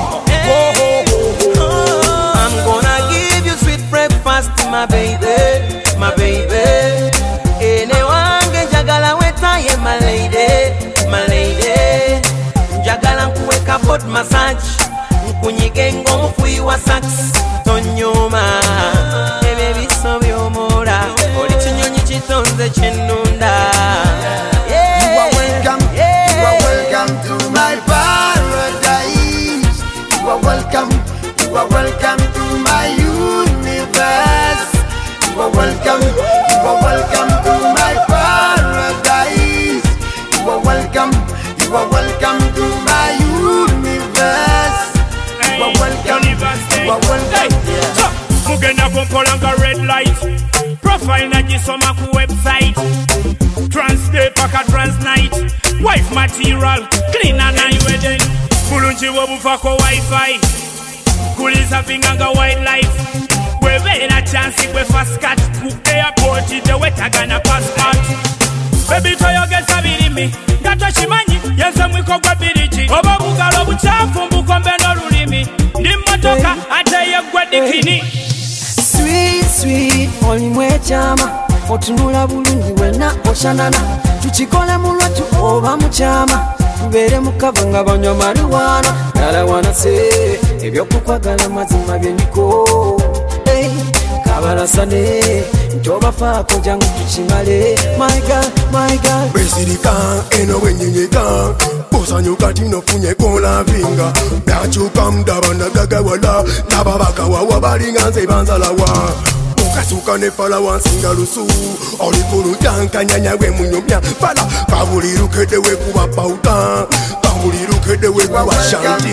I'm gonna give you sweet breakfast, my baby, my baby. Anyone jagala wetaye, my lady, my lady. Jagala nkuweka foot massage, kunyige ng'omufuyi wa sax tonyuma ebyo ebiso by'omula oli kinyonyi kitonze kyennunda. You are welcome to my paradise. You are welcome to my universe. You are welcome to my paradise. You are welcome to my universe. You are welcome. Mugenda kumpolanga red light profile nagisoma ku website transday paka transnight wife material cleaner na iweden bulungi wobuvako wifi kuliza vinganga wildlife webera chance kwe fast cat ku airport the wetagana passport baby toyogeza birimi ngato chimanyi yenze mwiko gwa biriji oba bugalo buchafu mbukombe n'olulimi ndi motoka ate yegwa dikini. Sweet, olimwe chama otunula bulungi wena oshanana tukikole mulwatu oba mukyama tubeere mukava nga banywa mariwana nalawana se ebyokukwagala mazima byenyiko kabalasane ntobafaako jangu tukimale my God besirika eno bwenyenyeka osanyuka tinofunye kolavinga byakyuka mudaba nagagawala nababakawawa balinga nze banzalawa ukasuka nefala wansinga lusu olikulujankanyanya gwe munyumya fala kabulirukedewe kuba pauta kabulirukedewe kuba shanti.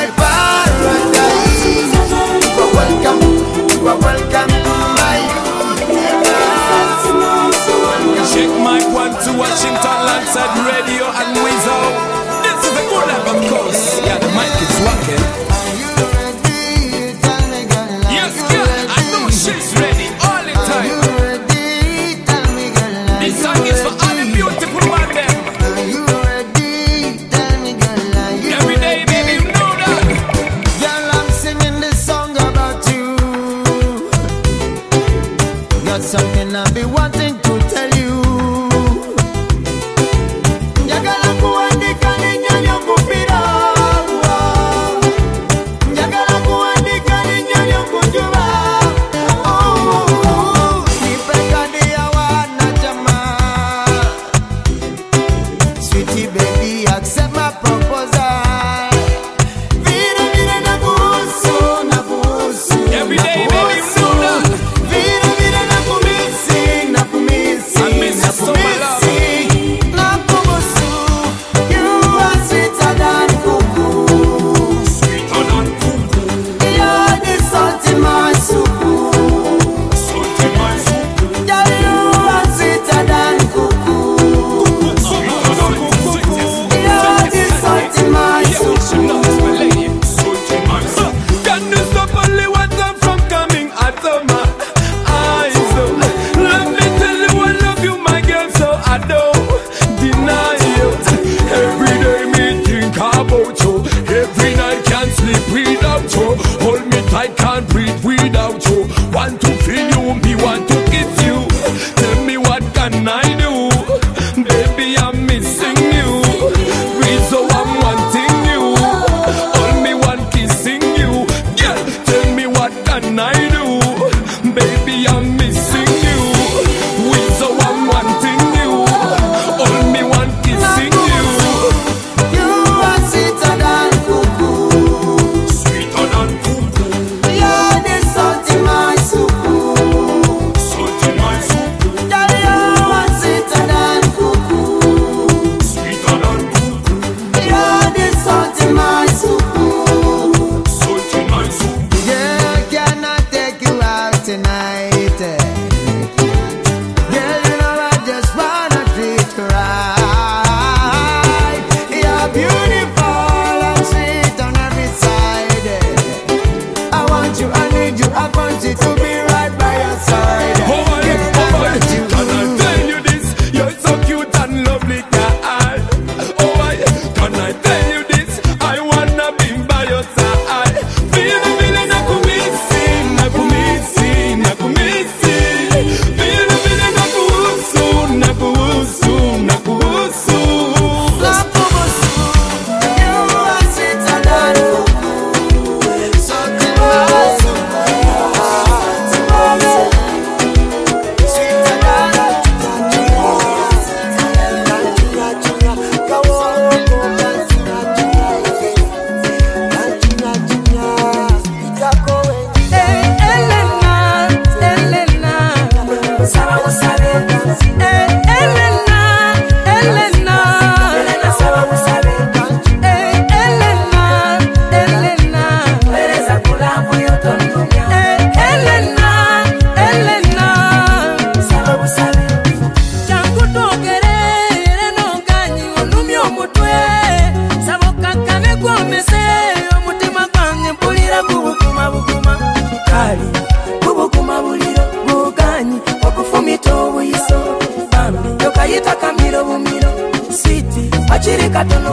Check my one to Washington Landside Radio and Weasel. This is a good life, of course. Yeah, the mic is working. Yes, girl, I know she's ready all the time. This song is for all the beautiful women. Every day, baby, you know that. Girl, I'm singing this song about you. Got something I've been wanting to tell you. Yagala kuandika ninyonyo kupira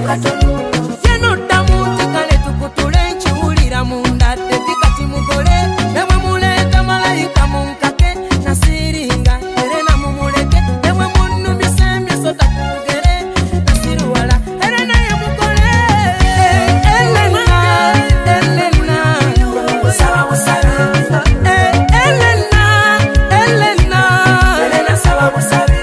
yenoddamu tekale tukutule nkiwulira munda tevikati mugole nemwe muleka malayika munkake nasiringa ere namumuleke nemwe munnumise emyeso takugere nasiruwala ere naye mugole Elena saba busabe Elena saba busabe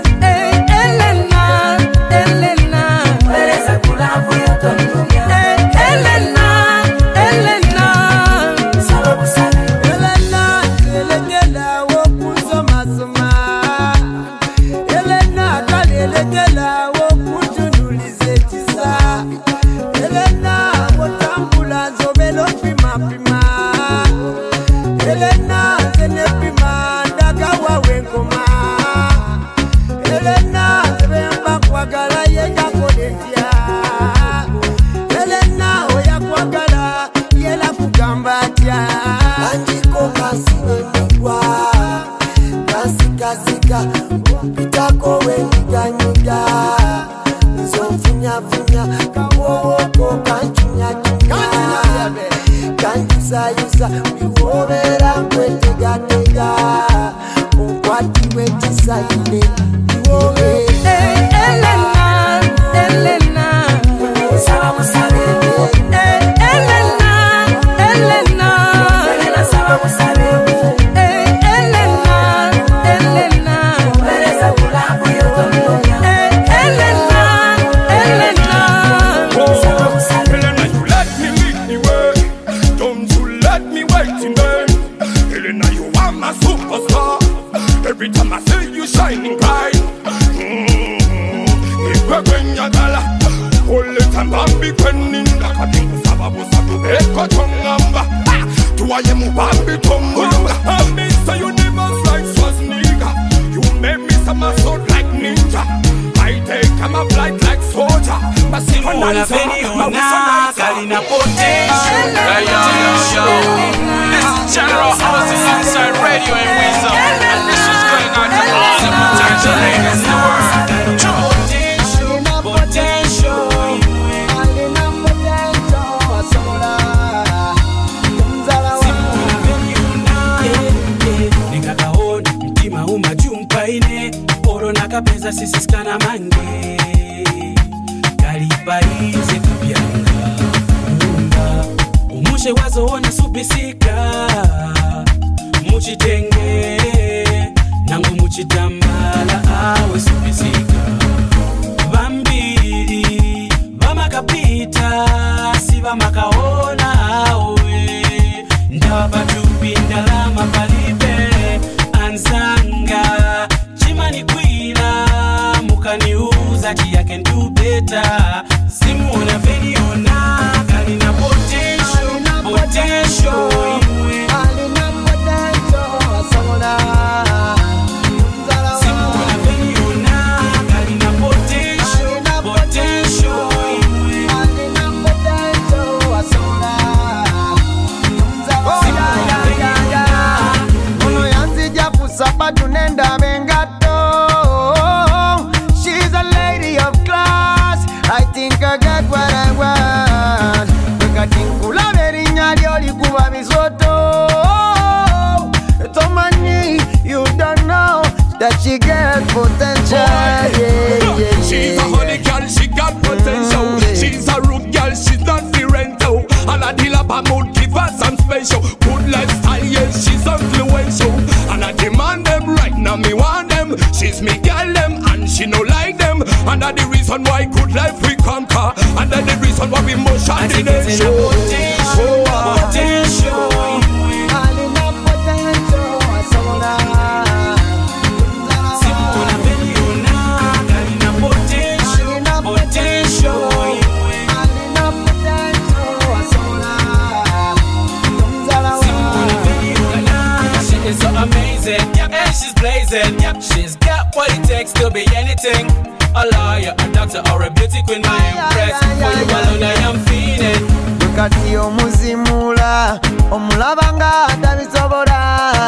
She's got what it takes to be anything. A lawyer, a doctor, or a beauty queen. My impress. For you alone, I am feeling. Kati omuzimula omulabanga atabisobola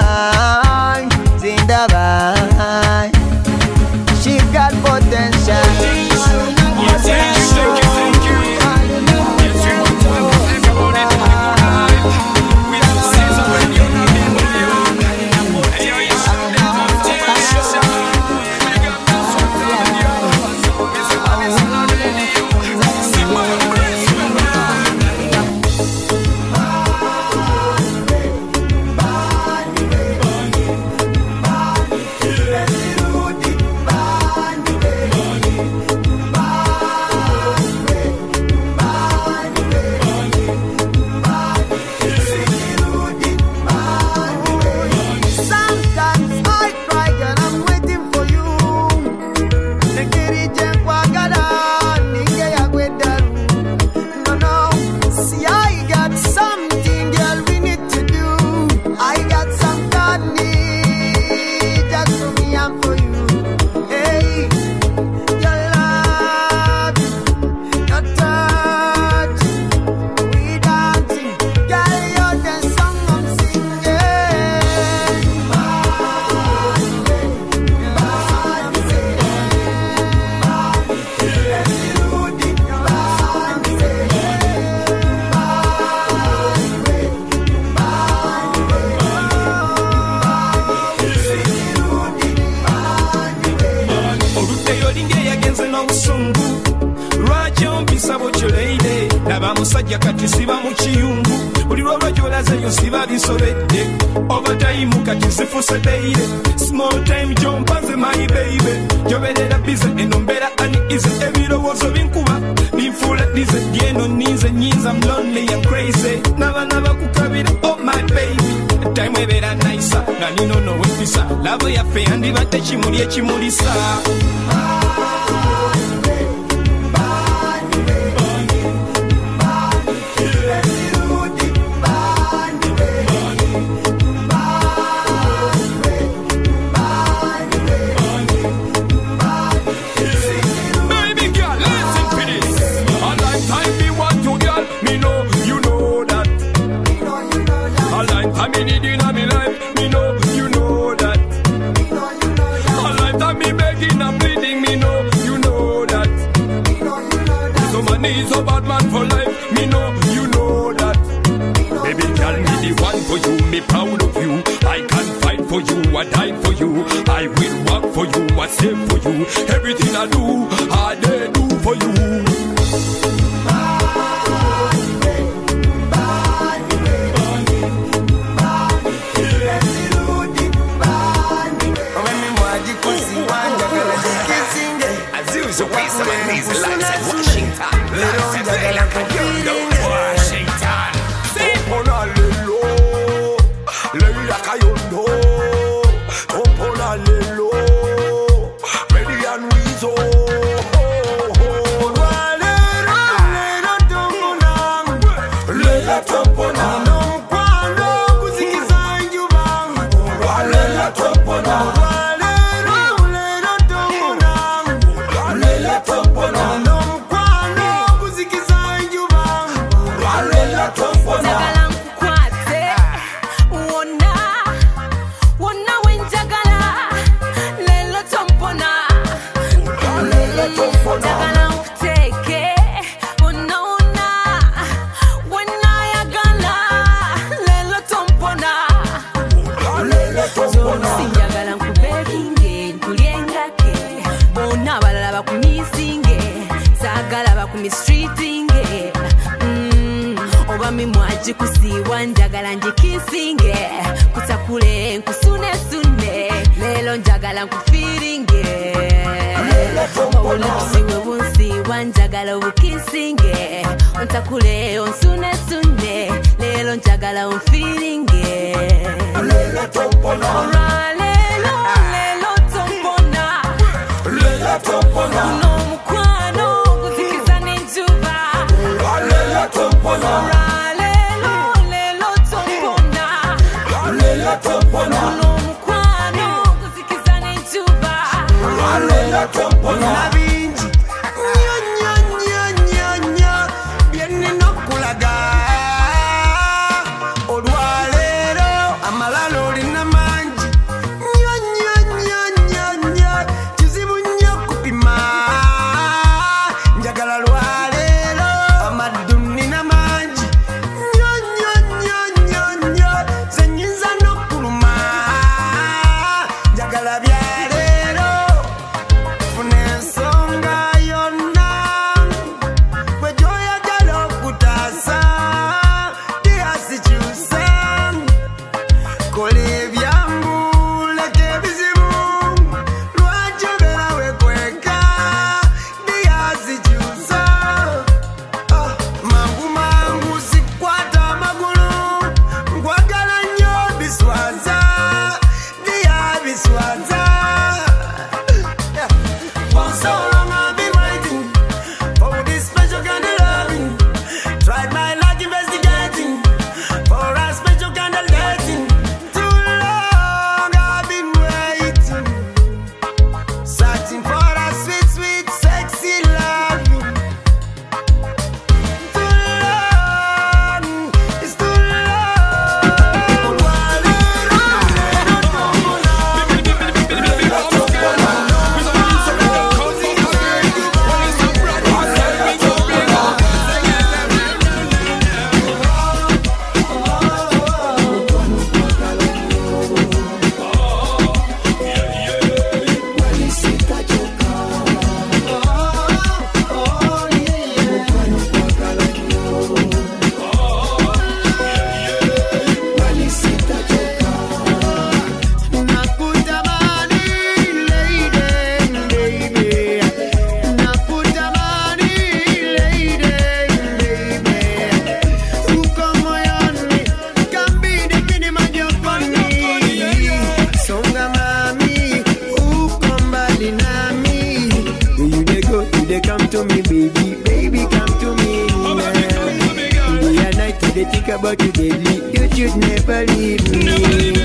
zindaba. She got potential. musajja kati siba mu kiyungu buli lwolwo gyolazeyo siba bisobedde overtime kati sifuse beire small time jompanze my baby joberera bize eno mbera uneasy ebirowoozo binkuba binfuula dize byeno ninze nyinza I'm lonely and crazy n'abaana bakukabira oh my baby time ebeera nice nga nino nowempisa love yaffe yandibadde kimuli ekimulisa So bad man for life, me know, you know that. Baby girl, me the one for you, me proud of you. I can fight for you, I die for you. I will work for you, I save for you. Everything I do, I dare do for you. So we some amazing lights at Washington. Washington. Opona lelo, leila kayondo. Opona lelo, ready and wezo. Leila topona, no kwano kusikiza njubang. Leila topona. Kusiwa njagala njikisinge kutakule nkusune sune lelo njagala nkufiringe olukusiwe bunsiwa njagala obukisinge ontakule onsune sune lelo njagala onfiringe lelo tompona lelo tompona lelo tompona uno mukwano kuzikiza n'enjuba lelo tompona uno mukwano kuzikiza n'enjuba na bingi nya byenina okulaga olwaleero amalala olina mangi nya kizibu nnyo kupima njagala lwaleero amaddu nina mangi nya zenyinza n'okuluma If you think about you daily, you should never leave me.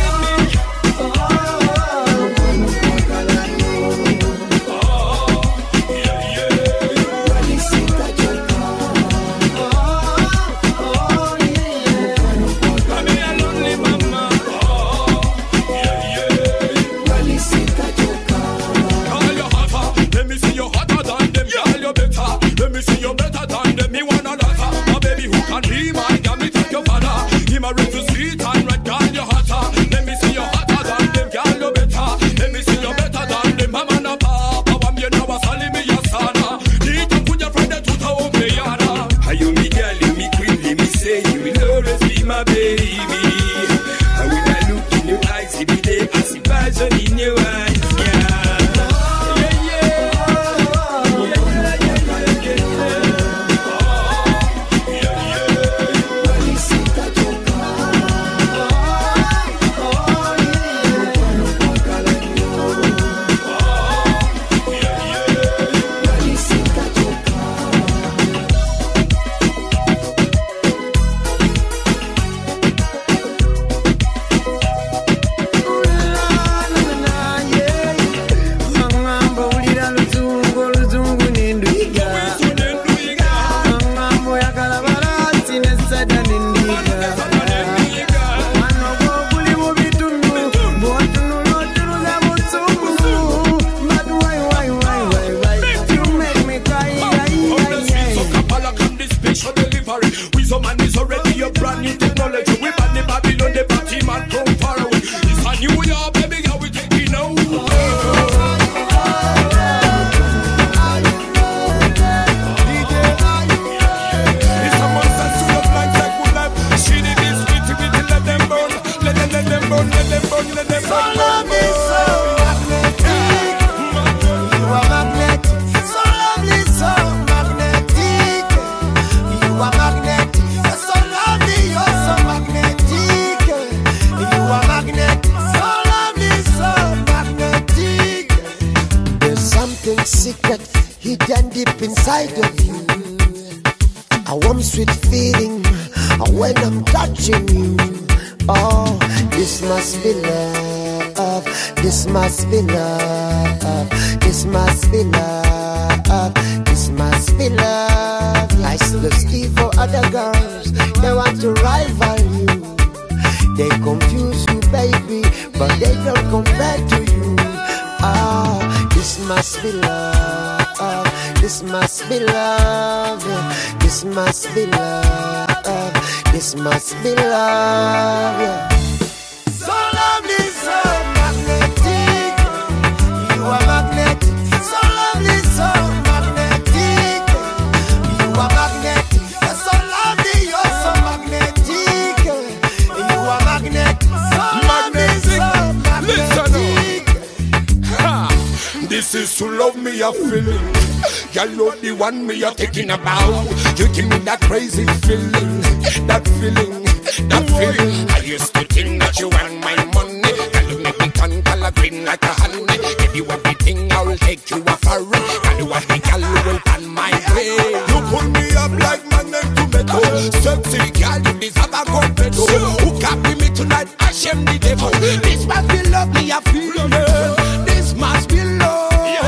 One me you're thinking about. You give me that crazy feeling, that feeling, that feeling. I used to think that you want my money. Can you make me turn color green like a honey? Give you everything, I will take you a foreign. Can you want me, girl, you will find my way. You pull me up like magnet to metal. Sexy girl, you deserve a good pedal. Who copy me tonight? I shame the devil. This must be love, me I feel it. This must be love.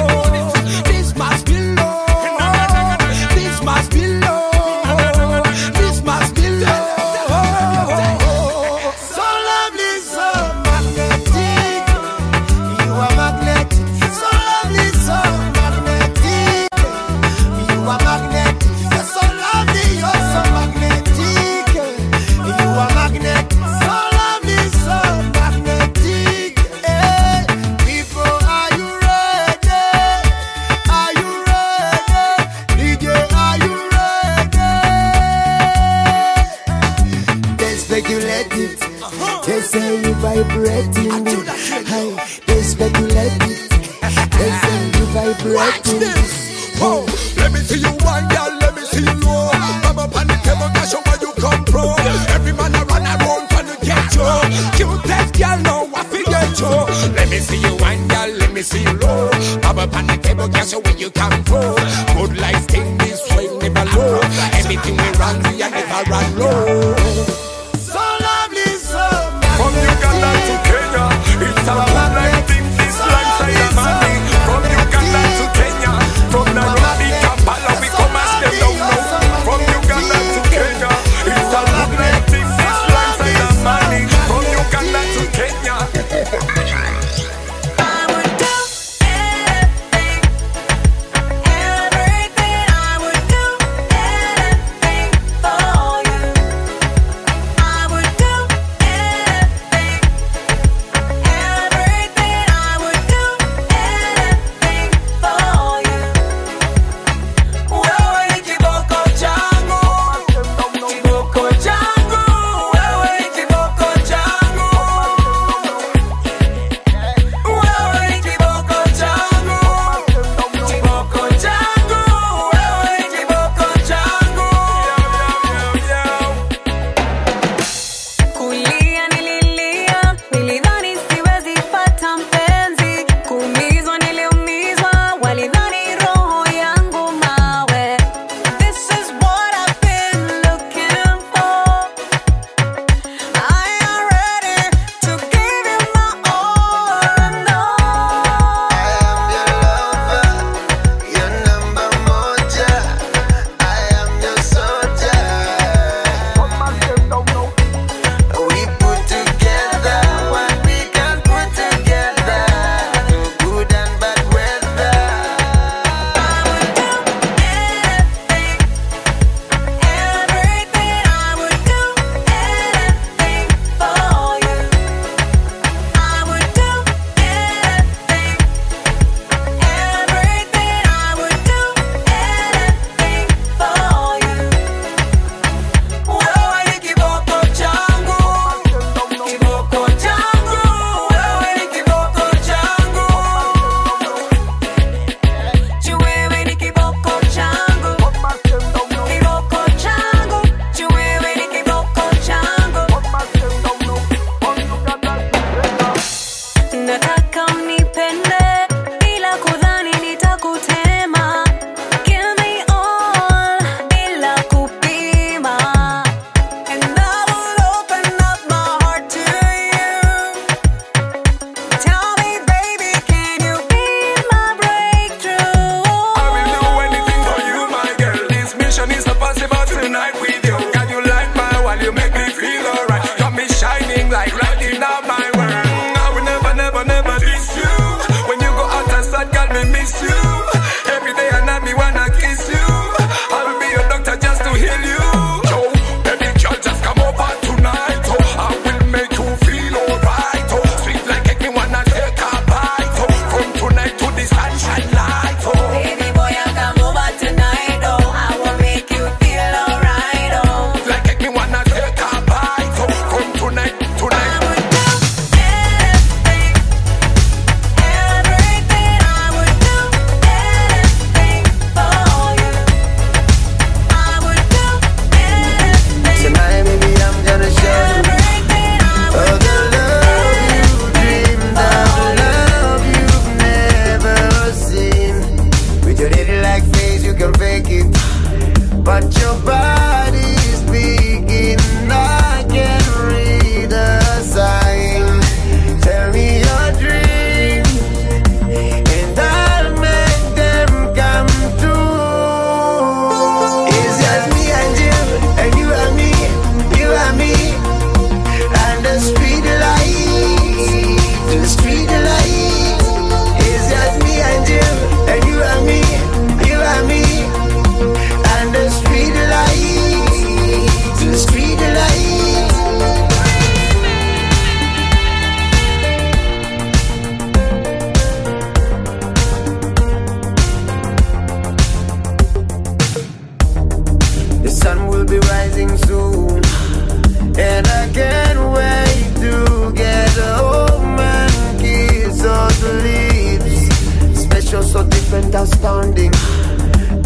This must be love. Vibrating, hey, they speculate it. They say you vibrating. Whoa, let me see you one, girl, let me see you low. Come up on the table, cash show where you come from. Every man around trying to get you. Cutest girl, know I forget you. Let me see you one, girl, let me see you low. Come up on the table, cash show where you come from. Good life thing this way, never low. Anything we run, we are never run low.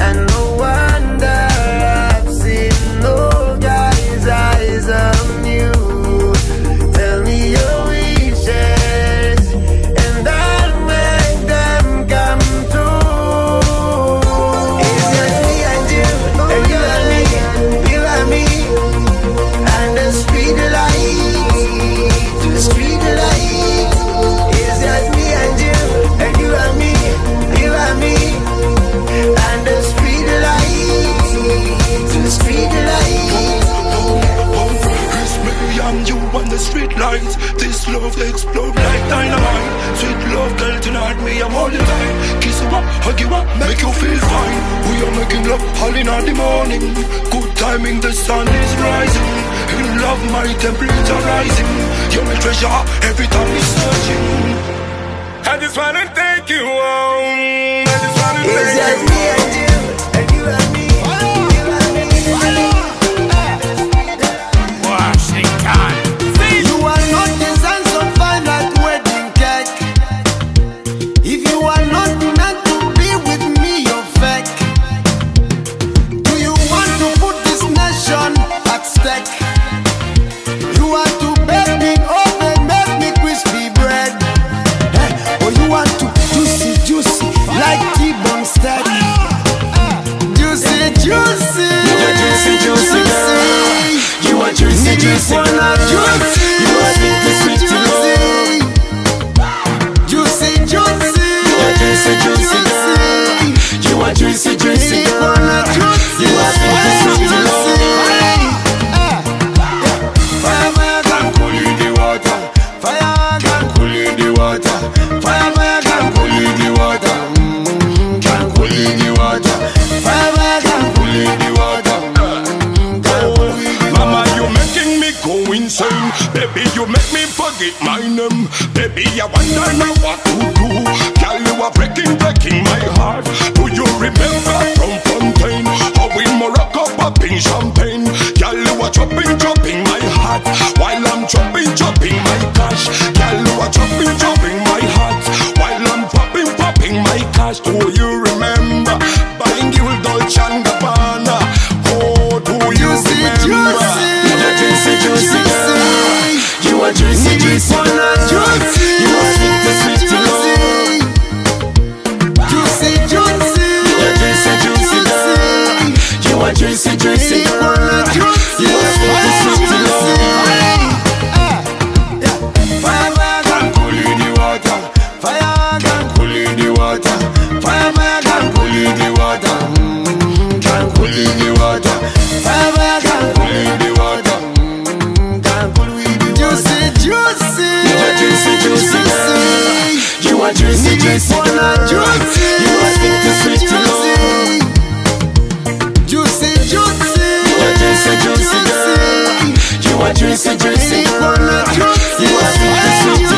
And no wonder I've seen no guy's eyes on you. Tell me your wishes and I'll make them come true. It's just me and you and me, you and me, and the street light, the street light. It's just me and you and me, you and me, and the street light, the street light. It's me and you on the street lights. This love explode like dynamite. Sweet love, girl, tonight me I'm all the time. Kiss you up, hug you up, make you feel fine. We are making love all in the morning. Good timing, the sun is rising. In love, my temperature rising. You're my treasure, every time we searching. I just wanna take you home. I just wanna take you home. And you and me, Washington. you are not designed so fine like wedding cake. If you are not meant to be with me, you're fake. Do you want to put this nation at stake? You want to bake me oven, make me crispy bread, or you want to juicy like T-bone steak? Juicy, juicy, juicy, you are juicy, juicy, you are juicy, you are sweet, juicy, juicy, juicy, juicy, juicy, you are juicy, juicy, you are you are sweet, juicy. Fire, Can cool in the water, fire, can cool in the water, fire, can cool in the water, can cool in the water, can cool in the water. Mama, you making me go insane. Baby, you make me forget my name. Baby, I wonder now what to do. Girl, you are breaking my heart. Do you remember from Fontaine? How in Morocco popping champagne? Girl, you are chopping my heart while I'm chopping my cash. Girl, you are chopping my heart while I'm popping my cash. Do you remember buying you Dolce & Gabbana? Oh, do you remember? You are juicy, juicy, you are juicy, juicy, you are sweet, sweet, juicy, juicy, you are juicy, juicy, you are sweet, sweet, fire, can cool in the water, fire, can cool in the water, fire, can cool in the water, can cool in the water, can cool in the water. juicy, juicy, You are juicy, juicy, you are juicy, juicy, you are sweet, sweet, juicy, juicy, you are juicy, juicy, you are juicy, juicy, you are sweet, sweet,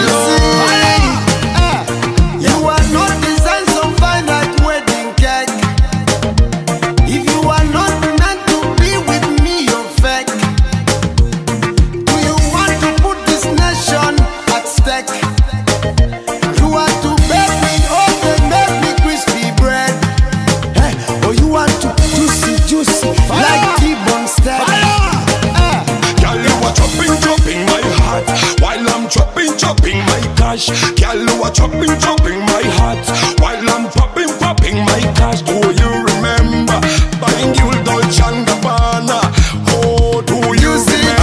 you are not designed so fine like wedding cake. If you are not meant to be with me, you're fake. Do you want to put this nation at stake? You want to bake me oven, make me crispy bread, or you want to juicy like T-bone steak? Girl, you are chopping my heart while I'm chopping my cash. Girl, you are chopping my heart while I'm popping my cash. Do you remember buying you Dolce & Gabbana? Oh, do you remember?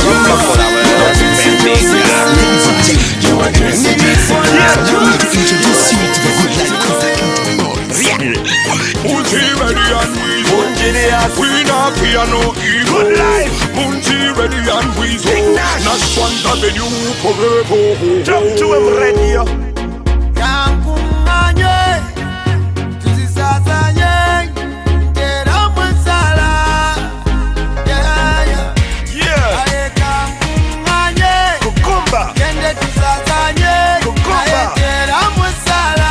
You are juicy, juicy, Introduce you to the good life Munchi ready and weasel. We not fear no evil. Good life. Munchi ready and weasel. Nash one avenue forever. Jump to him radio. Kamkumanye, tusisasanye, tera mwensala. Yeah. Aye kamkumanye, Kukumba. kende tusasanye, aye tera mwensala.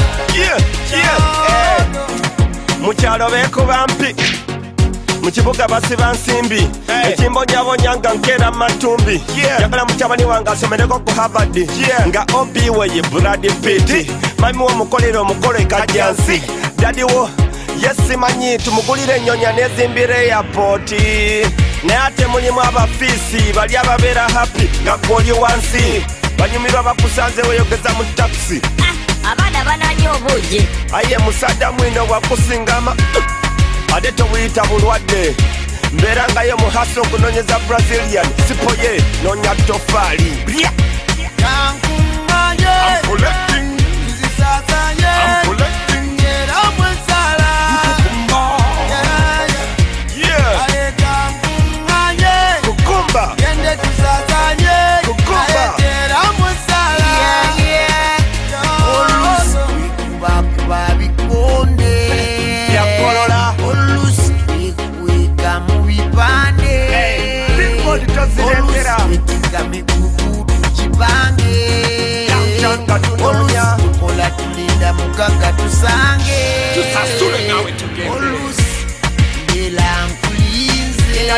mukyalo beekuba mpi mu kibuga basiba nsimbi ekimbonyabonya nga nkeera matumbi yagala mutabani wange asomereko ku Harvard nga obi we ye Brad Pitt mami wo mukolera omukolo ekajjansi dadi wo yesimanyi tumugulire enyonya nezimbira airport naye ate mulimu abafiisi bali ababeera happy nga gwoli wansi banyumirwa bakusanze weyogeza mu taxi abaana bananya obuugi aye musajja mwino bwakusingama ate tobuyita bulwadde mbeera ngayo muhaso okunonyeza brazilian sipoye nonya tofaali I'm collecting, I'm collecting, Kukumba, Kukumba, Ola tulinda muganga tusange tusasule nawe together olusi ela nkulinze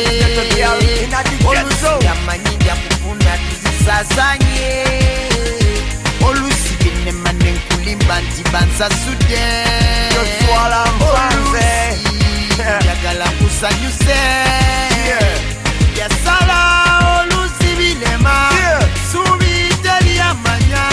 olusi yamanyija kufuna tuzisasanye olusi binemane nkulimba nti bansasude olusi njagala kusanyuse yasala olusi bilema subi teri amanya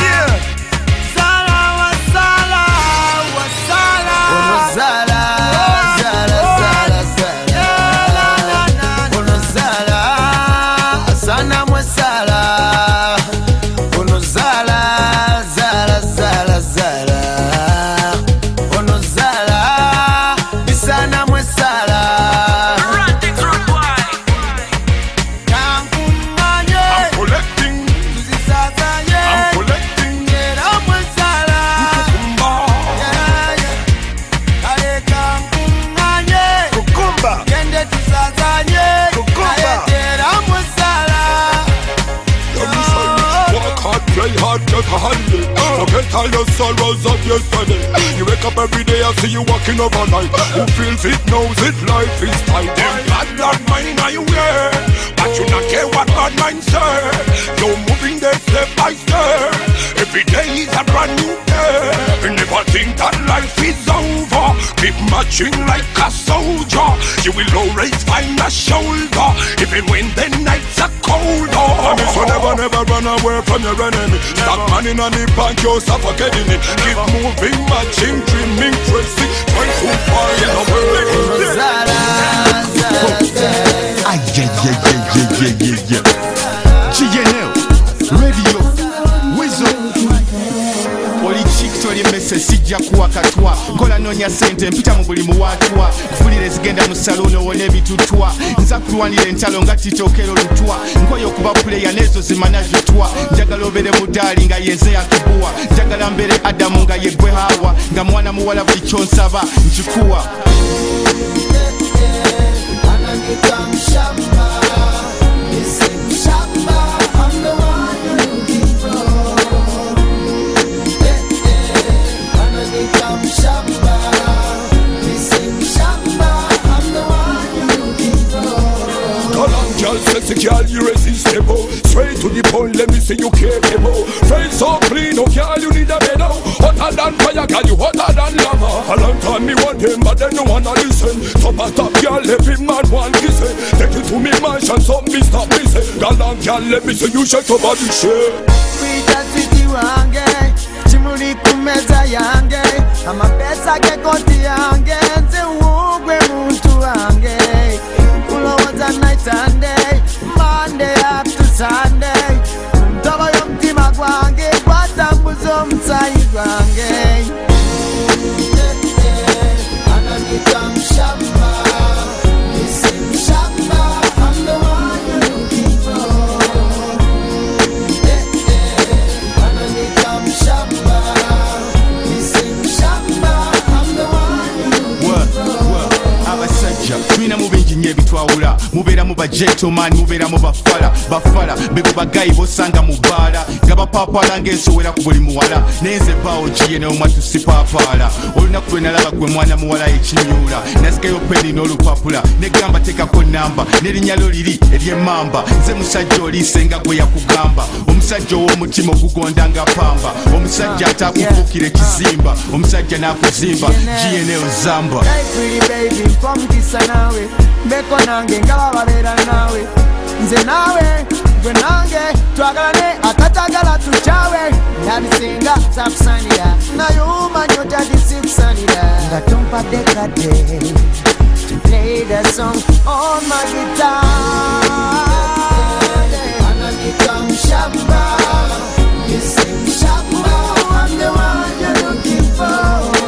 Forget all your sorrows of yesterday. You wake up every day and see you walking overnight. Who feels it knows it, life is tight. Them bad mind are you wear, but you not care what bad mind say. You're moving there step by step. Every day is a brand new day. You never think that life is over. Keep marching like a soldier. You will always find a shoulder, even when the nights are colder. So never run away from your enemy. Stop manning on the bank, you're suffocating it. Keep moving, marching, dreaming, tracing, trying to find a way. GNL Radio Wizard oli chikitoli mese sijja kuwakatwa nkola nonya sente mpita mu buli muwatwa kufulire zigenda mu saloon wone ebitutwa nza kulwanira entalo nga titokero lutwa nkoyo okuba puleya nezo zimanajutwa njagala obere mudaali nga yenze yakubuwa njagala mbere adamu nga yegwe hawa nga mwana muwala buli kyonsaba nkikuwa Sexy girl, you irresistible. Straight to the point, let me see you capable. Face so clean, oh girl, you need a better. Hotter than fire, girl, you hotter than lava. A long time me want them, but they no wanna listen. So top girl, every man want kissing. Take it to me mansion, so me stop missing. Girl, girl, let me see you shake your body, shake. Wita switi wange, chimuli kumeza yange, amapesa ke konti yange, nze ugwe muntu wange. Ulowaza night and day, Monday up to Sunday. Mtoba yomtima gwange, kwatambuzo mtayi gwange. Ananita mshamba, misi mshamba, I'm the one you're looking for. Ananita mshamba, misi mshamba, I'm the one you're looking for. abasajja tulina mu bingi nnyo ebitwawula mubeera mu ba gentleman mubeera mu bafala bebo bagayi bosanga mu bbaala nga bapaapaala ng'ensowera ku buli muwala nenze baawo giye neomwa tusipaapaala olunaku lwe nalaba gwe mwana muwala ekinyuula nasikayo peni n'olupapula negamba tekako namba n'erinnya lyo liri ery'emmamba nze musajja oliise nga gwe yakugamba omusajja ow'omutima ogugonda nga pamba omusajja atakufuukira ekizimba omusajja n'akuzimba giye neozamba mpomukisa naawe mbeko nange nga bababeera naawe nze naawe gwe nange twagalane akatagala tukyawe ndabisinga sakusanira nayuma nyota disikusanira nga tompadde kadde to play that song on my guitar anagita mshamba you say mshamba I'm the one you're looking for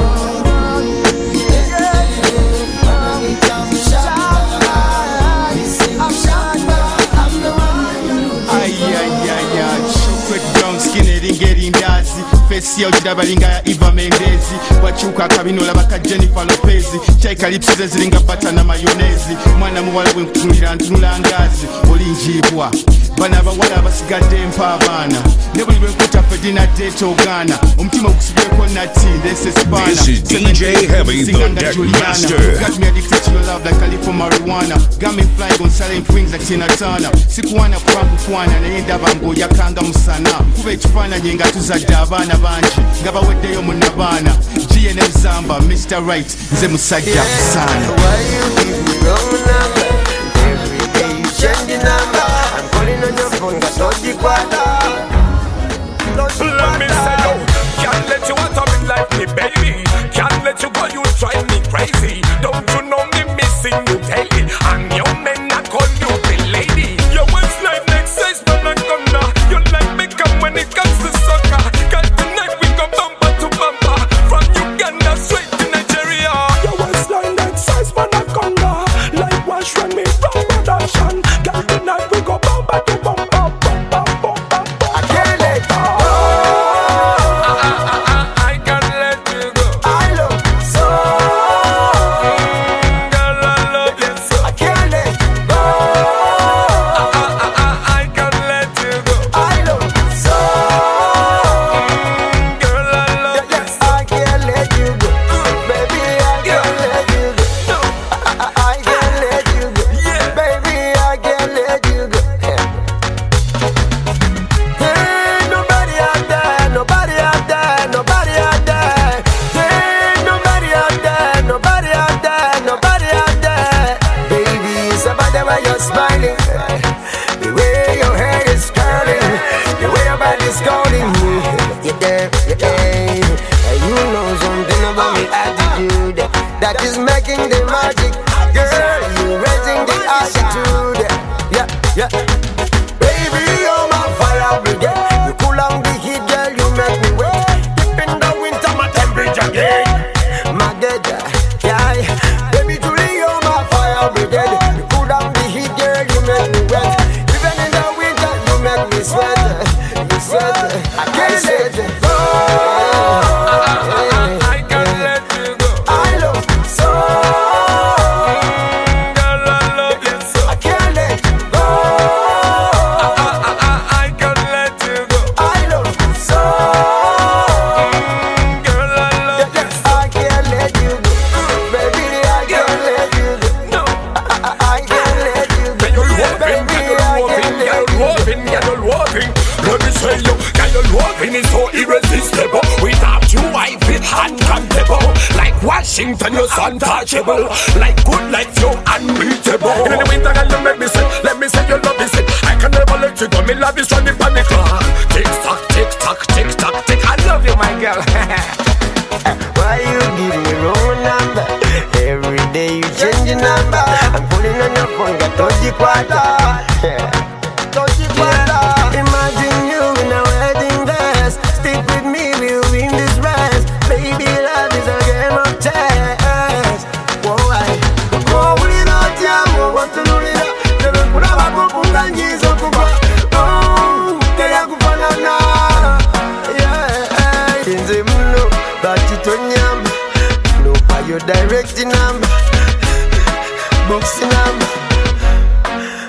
ngerindazi fesi yawukiraba linga ya Eva Mendezi wakyuka akabino olabaka Jennifer Lopez chaikalipsize ziringa bata na mayonezi mwana muwala bwe nkutunira ntunula ngazi olinjibwa bana abawala abasigadde mpa abaana ne buli lwe nkuta Fedina Detogaana omutima ogusibyeko nati ndese spana. This is DJ Heavy the Deck Master. Got me addicted to your love like California marijuana. Got me flying on silent wings like Tina Turner. Sikuwana kufana naye ndaba ng'oyakanga musana kuba ekifaananyi nga tuzadde abaana bangi nga baweddeyo mu nabaana giye ne zamba Mr. Right nze musajja kusaana. Let me say yo, can't let you out of me like me baby. Can't let you go, you drive me crazy. Don't you know me missing you daily? And your men I call you the lady. Your waistline exercise but not gonna. You like me come when it comes to soccer. Girl tonight we go bumper to bumper. From Uganda straight to Nigeria. Your waistline exercise but not gonna. Like wash when me from production. Girl tonight we go bumper to bumper. That is making the magic, girl. You raising the attitude, yeah. Baby, you're my fire brigade. You cool down the heat, girl. You make me wet. Deep in the winter, my temperature gain. My girl, yeah. Baby, truly, you're my fire brigade. You cool down the heat, girl. You make me wet. Even in the winter, you make me sweat. You sweat, I can't say it. Washington, you're untouchable. Like good life, you're unbeatable. In the winter, girl, you make me say, let me say you love me say. I can never let you go, me love is running on the clock. Tick tock, tick tock, tick tock, tick. I love you, my girl. Why you give me wrong number? Every day you change your number. I'm pulling on your phone, got 30 quarter. 30 quarter. Imagine you in a wedding dress. Stick with me, we'll win this race. Baby, love is a game of chess. Whoa, I go without you. Want to know it? Never put up a book on the knees of the book. Oh, they are good for now. Yeah, in the moon, but it's on yam. No, are you directing them? Books in them.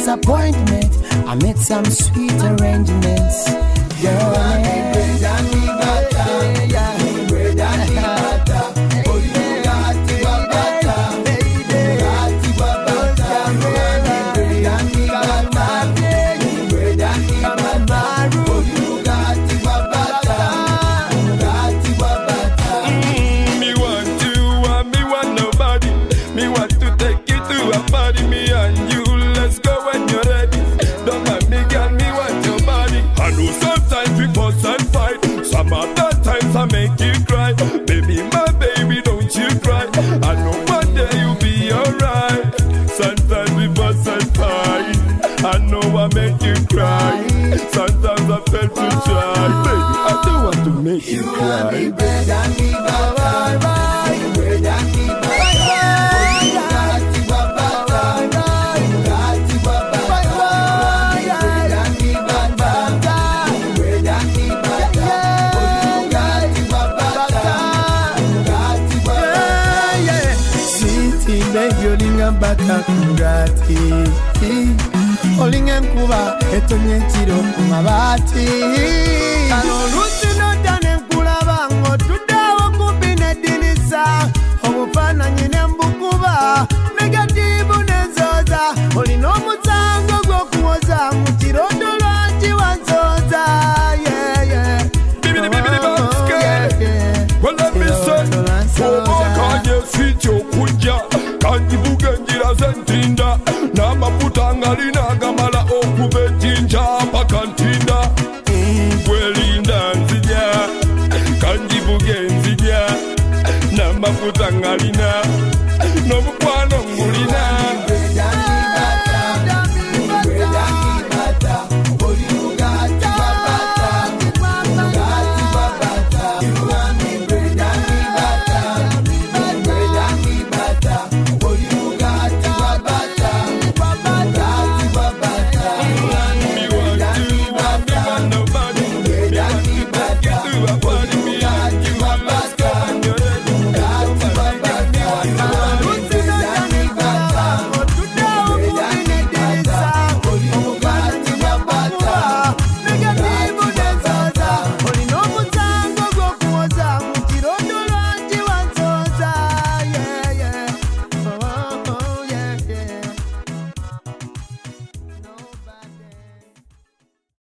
disappointment. I made some sweet arrangements. Girl, I make you cry, baby, my baby, don't you cry. I know one day you'll be alright. Sometimes we fuss and fight. I know I make you cry. Sometimes I fail to try, baby. I don't want to make you cry. You bread and me butter, you bread and me butter. Bata kungati olinga nkuba etonye chiro kumabati kano lusi nodane nkulaba ngotudawo kubine dinisa omufana nyine mbukuba negativu nenzoza olina omusango gwokuwoza mukirondo lwanji wanzoza Bibidi basket. Well, let me say, Kanye sweet yo kunja. Kanji bugenjira sentinda. Nama putanga linaga